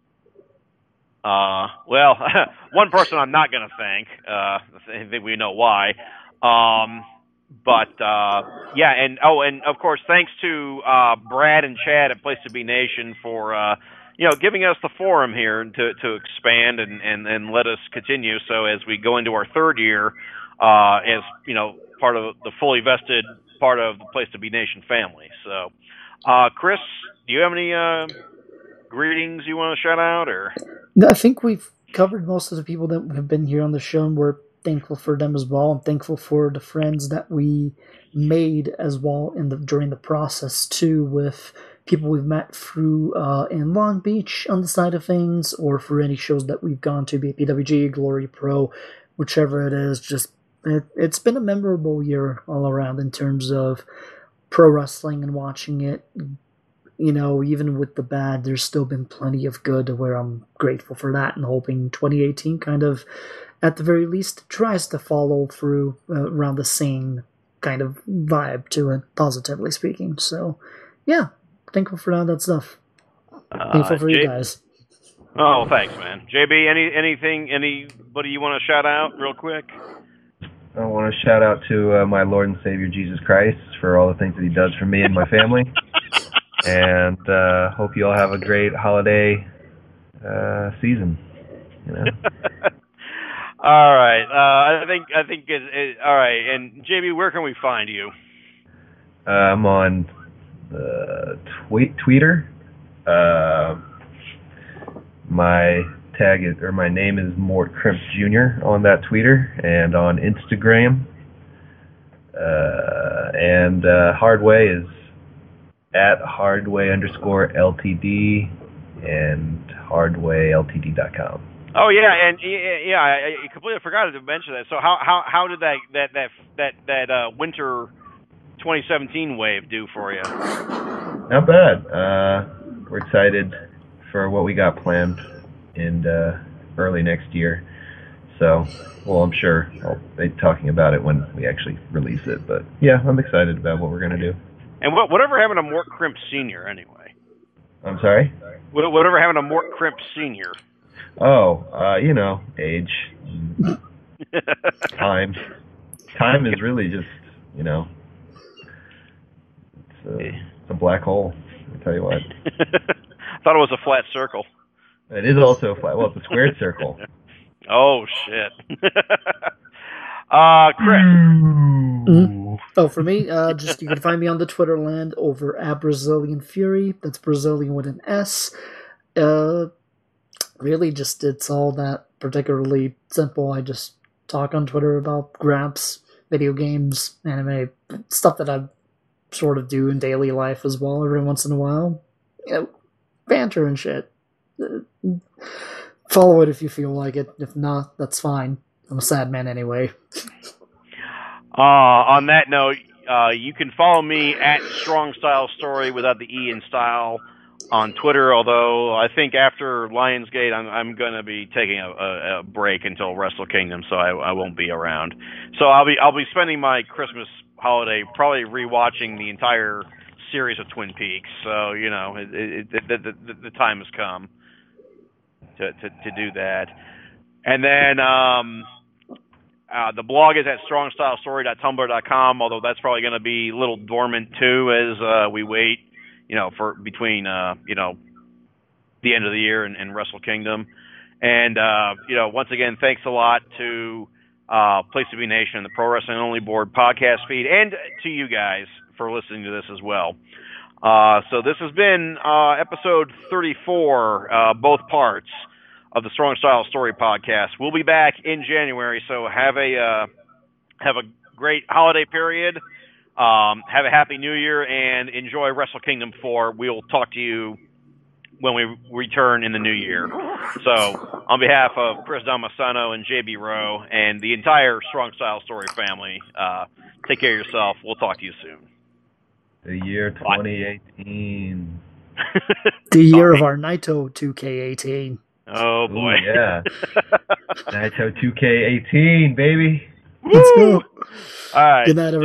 Uh, well, one person I'm not going to thank. Uh, I think we know why. Um, But, uh, yeah, and, oh, and, of course, thanks to uh, Brad and Chad at Place to Be Nation for, uh, you know, giving us the forum here to, to expand and, and, and let us continue. So as we go into our third year, uh, as, you know, part of the fully vested part of the Place to Be Nation family. So, uh, Chris, do you have any uh, greetings you want to shout out? Or I think we've covered most of the people that have been here on the show, and we're thankful for them as well. I'm thankful for the friends that we made as well in the during the process too, with people we've met through uh, in Long Beach on the side of things, or for any shows that we've gone to, be it P W G, Glory Pro, whichever it is. Just it, it's been a memorable year all around in terms of pro wrestling and watching it. You know, even with the bad, there's still been plenty of good, where I'm grateful for that, and hoping twenty eighteen kind of, at the very least, tries to follow through uh, around the same kind of vibe to it, positively speaking. So, yeah, thankful for all that stuff. Uh, thankful for J- you guys. Oh, thanks, man. J B, any anything, anybody you want to shout out real quick? I want to shout out to uh, my Lord and Savior Jesus Christ for all the things that He does for me and my family. And uh, hope you all have a great holiday uh, season. You know. All right. Uh, I think I think it, it, all right. And J B, where can we find you? Uh, I'm on uh, tweet Twitter. Uh, my tag is, or my name is Mort Crimp Junior on that Twitter, and on Instagram. Uh, and uh, Hardway is at Hardway underscore L T D and hardway L T D dot com. Oh yeah, and yeah, I completely forgot to mention that. So how how how did that that that that that uh, winter twenty seventeen wave do for you? Not bad. Uh, we're excited for what we got planned in uh, early next year. So, well, I'm sure I'll be talking about it when we actually release it. But yeah, I'm excited about what we're gonna do. And what, whatever happened to Mort Crimp Senior anyway? I'm sorry? What, whatever happened to Mort Crimp Senior? Oh, uh, you know, age, time. Time is really just, you know, it's a, it's a black hole, I'll tell you what. I thought it was a flat circle. It is also a flat, well, it's a squared circle. Oh, shit. uh, Chris. Mm-hmm. Oh, for me, uh, just you can find me on the Twitter land over at Brazilian Fury. That's Brazilian with an S. Uh, really, just it's all that particularly simple. I just talk on Twitter about graps, video games, anime, stuff that I sort of do in daily life as well every once in a while. You know, banter and shit. Uh, follow it if you feel like it. If not, that's fine. I'm a sad man anyway. Uh, on that note, uh, you can follow me at Strong Style Story without the E in style on Twitter, although I think after Lionsgate I'm, I'm going to be taking a, a, a break until Wrestle Kingdom, so I, I won't be around. So I'll be I'll be spending my Christmas holiday probably rewatching the entire series of Twin Peaks. So, you know, it, it, it, the, the, the time has come to, to, to do that. And then... Um, uh, the blog is at strong style story dot tumblr dot com, although that's probably going to be a little dormant too as uh, we wait, you know, for between, uh, you know, the end of the year and, and Wrestle Kingdom. And, uh, you know, once again, thanks a lot to uh, Place to Be Nation, the Pro Wrestling Only Board podcast feed, and to you guys for listening to this as well. Uh, so this has been uh, episode thirty-four, uh, both parts of the Strong Style Story podcast. We'll be back in January, so have a uh, have a great holiday period. Um, have a happy New Year, and enjoy Wrestle Kingdom four. We'll talk to you when we return in the new year. So, on behalf of Chris Damasano and J B Rowe and the entire Strong Style Story family, uh, take care of yourself. We'll talk to you soon. The year twenty eighteen. The year of our Naito two K eighteen. Oh, boy. Ooh, yeah. Naito two K eighteen, baby. Let's go. All right. Good night, everybody.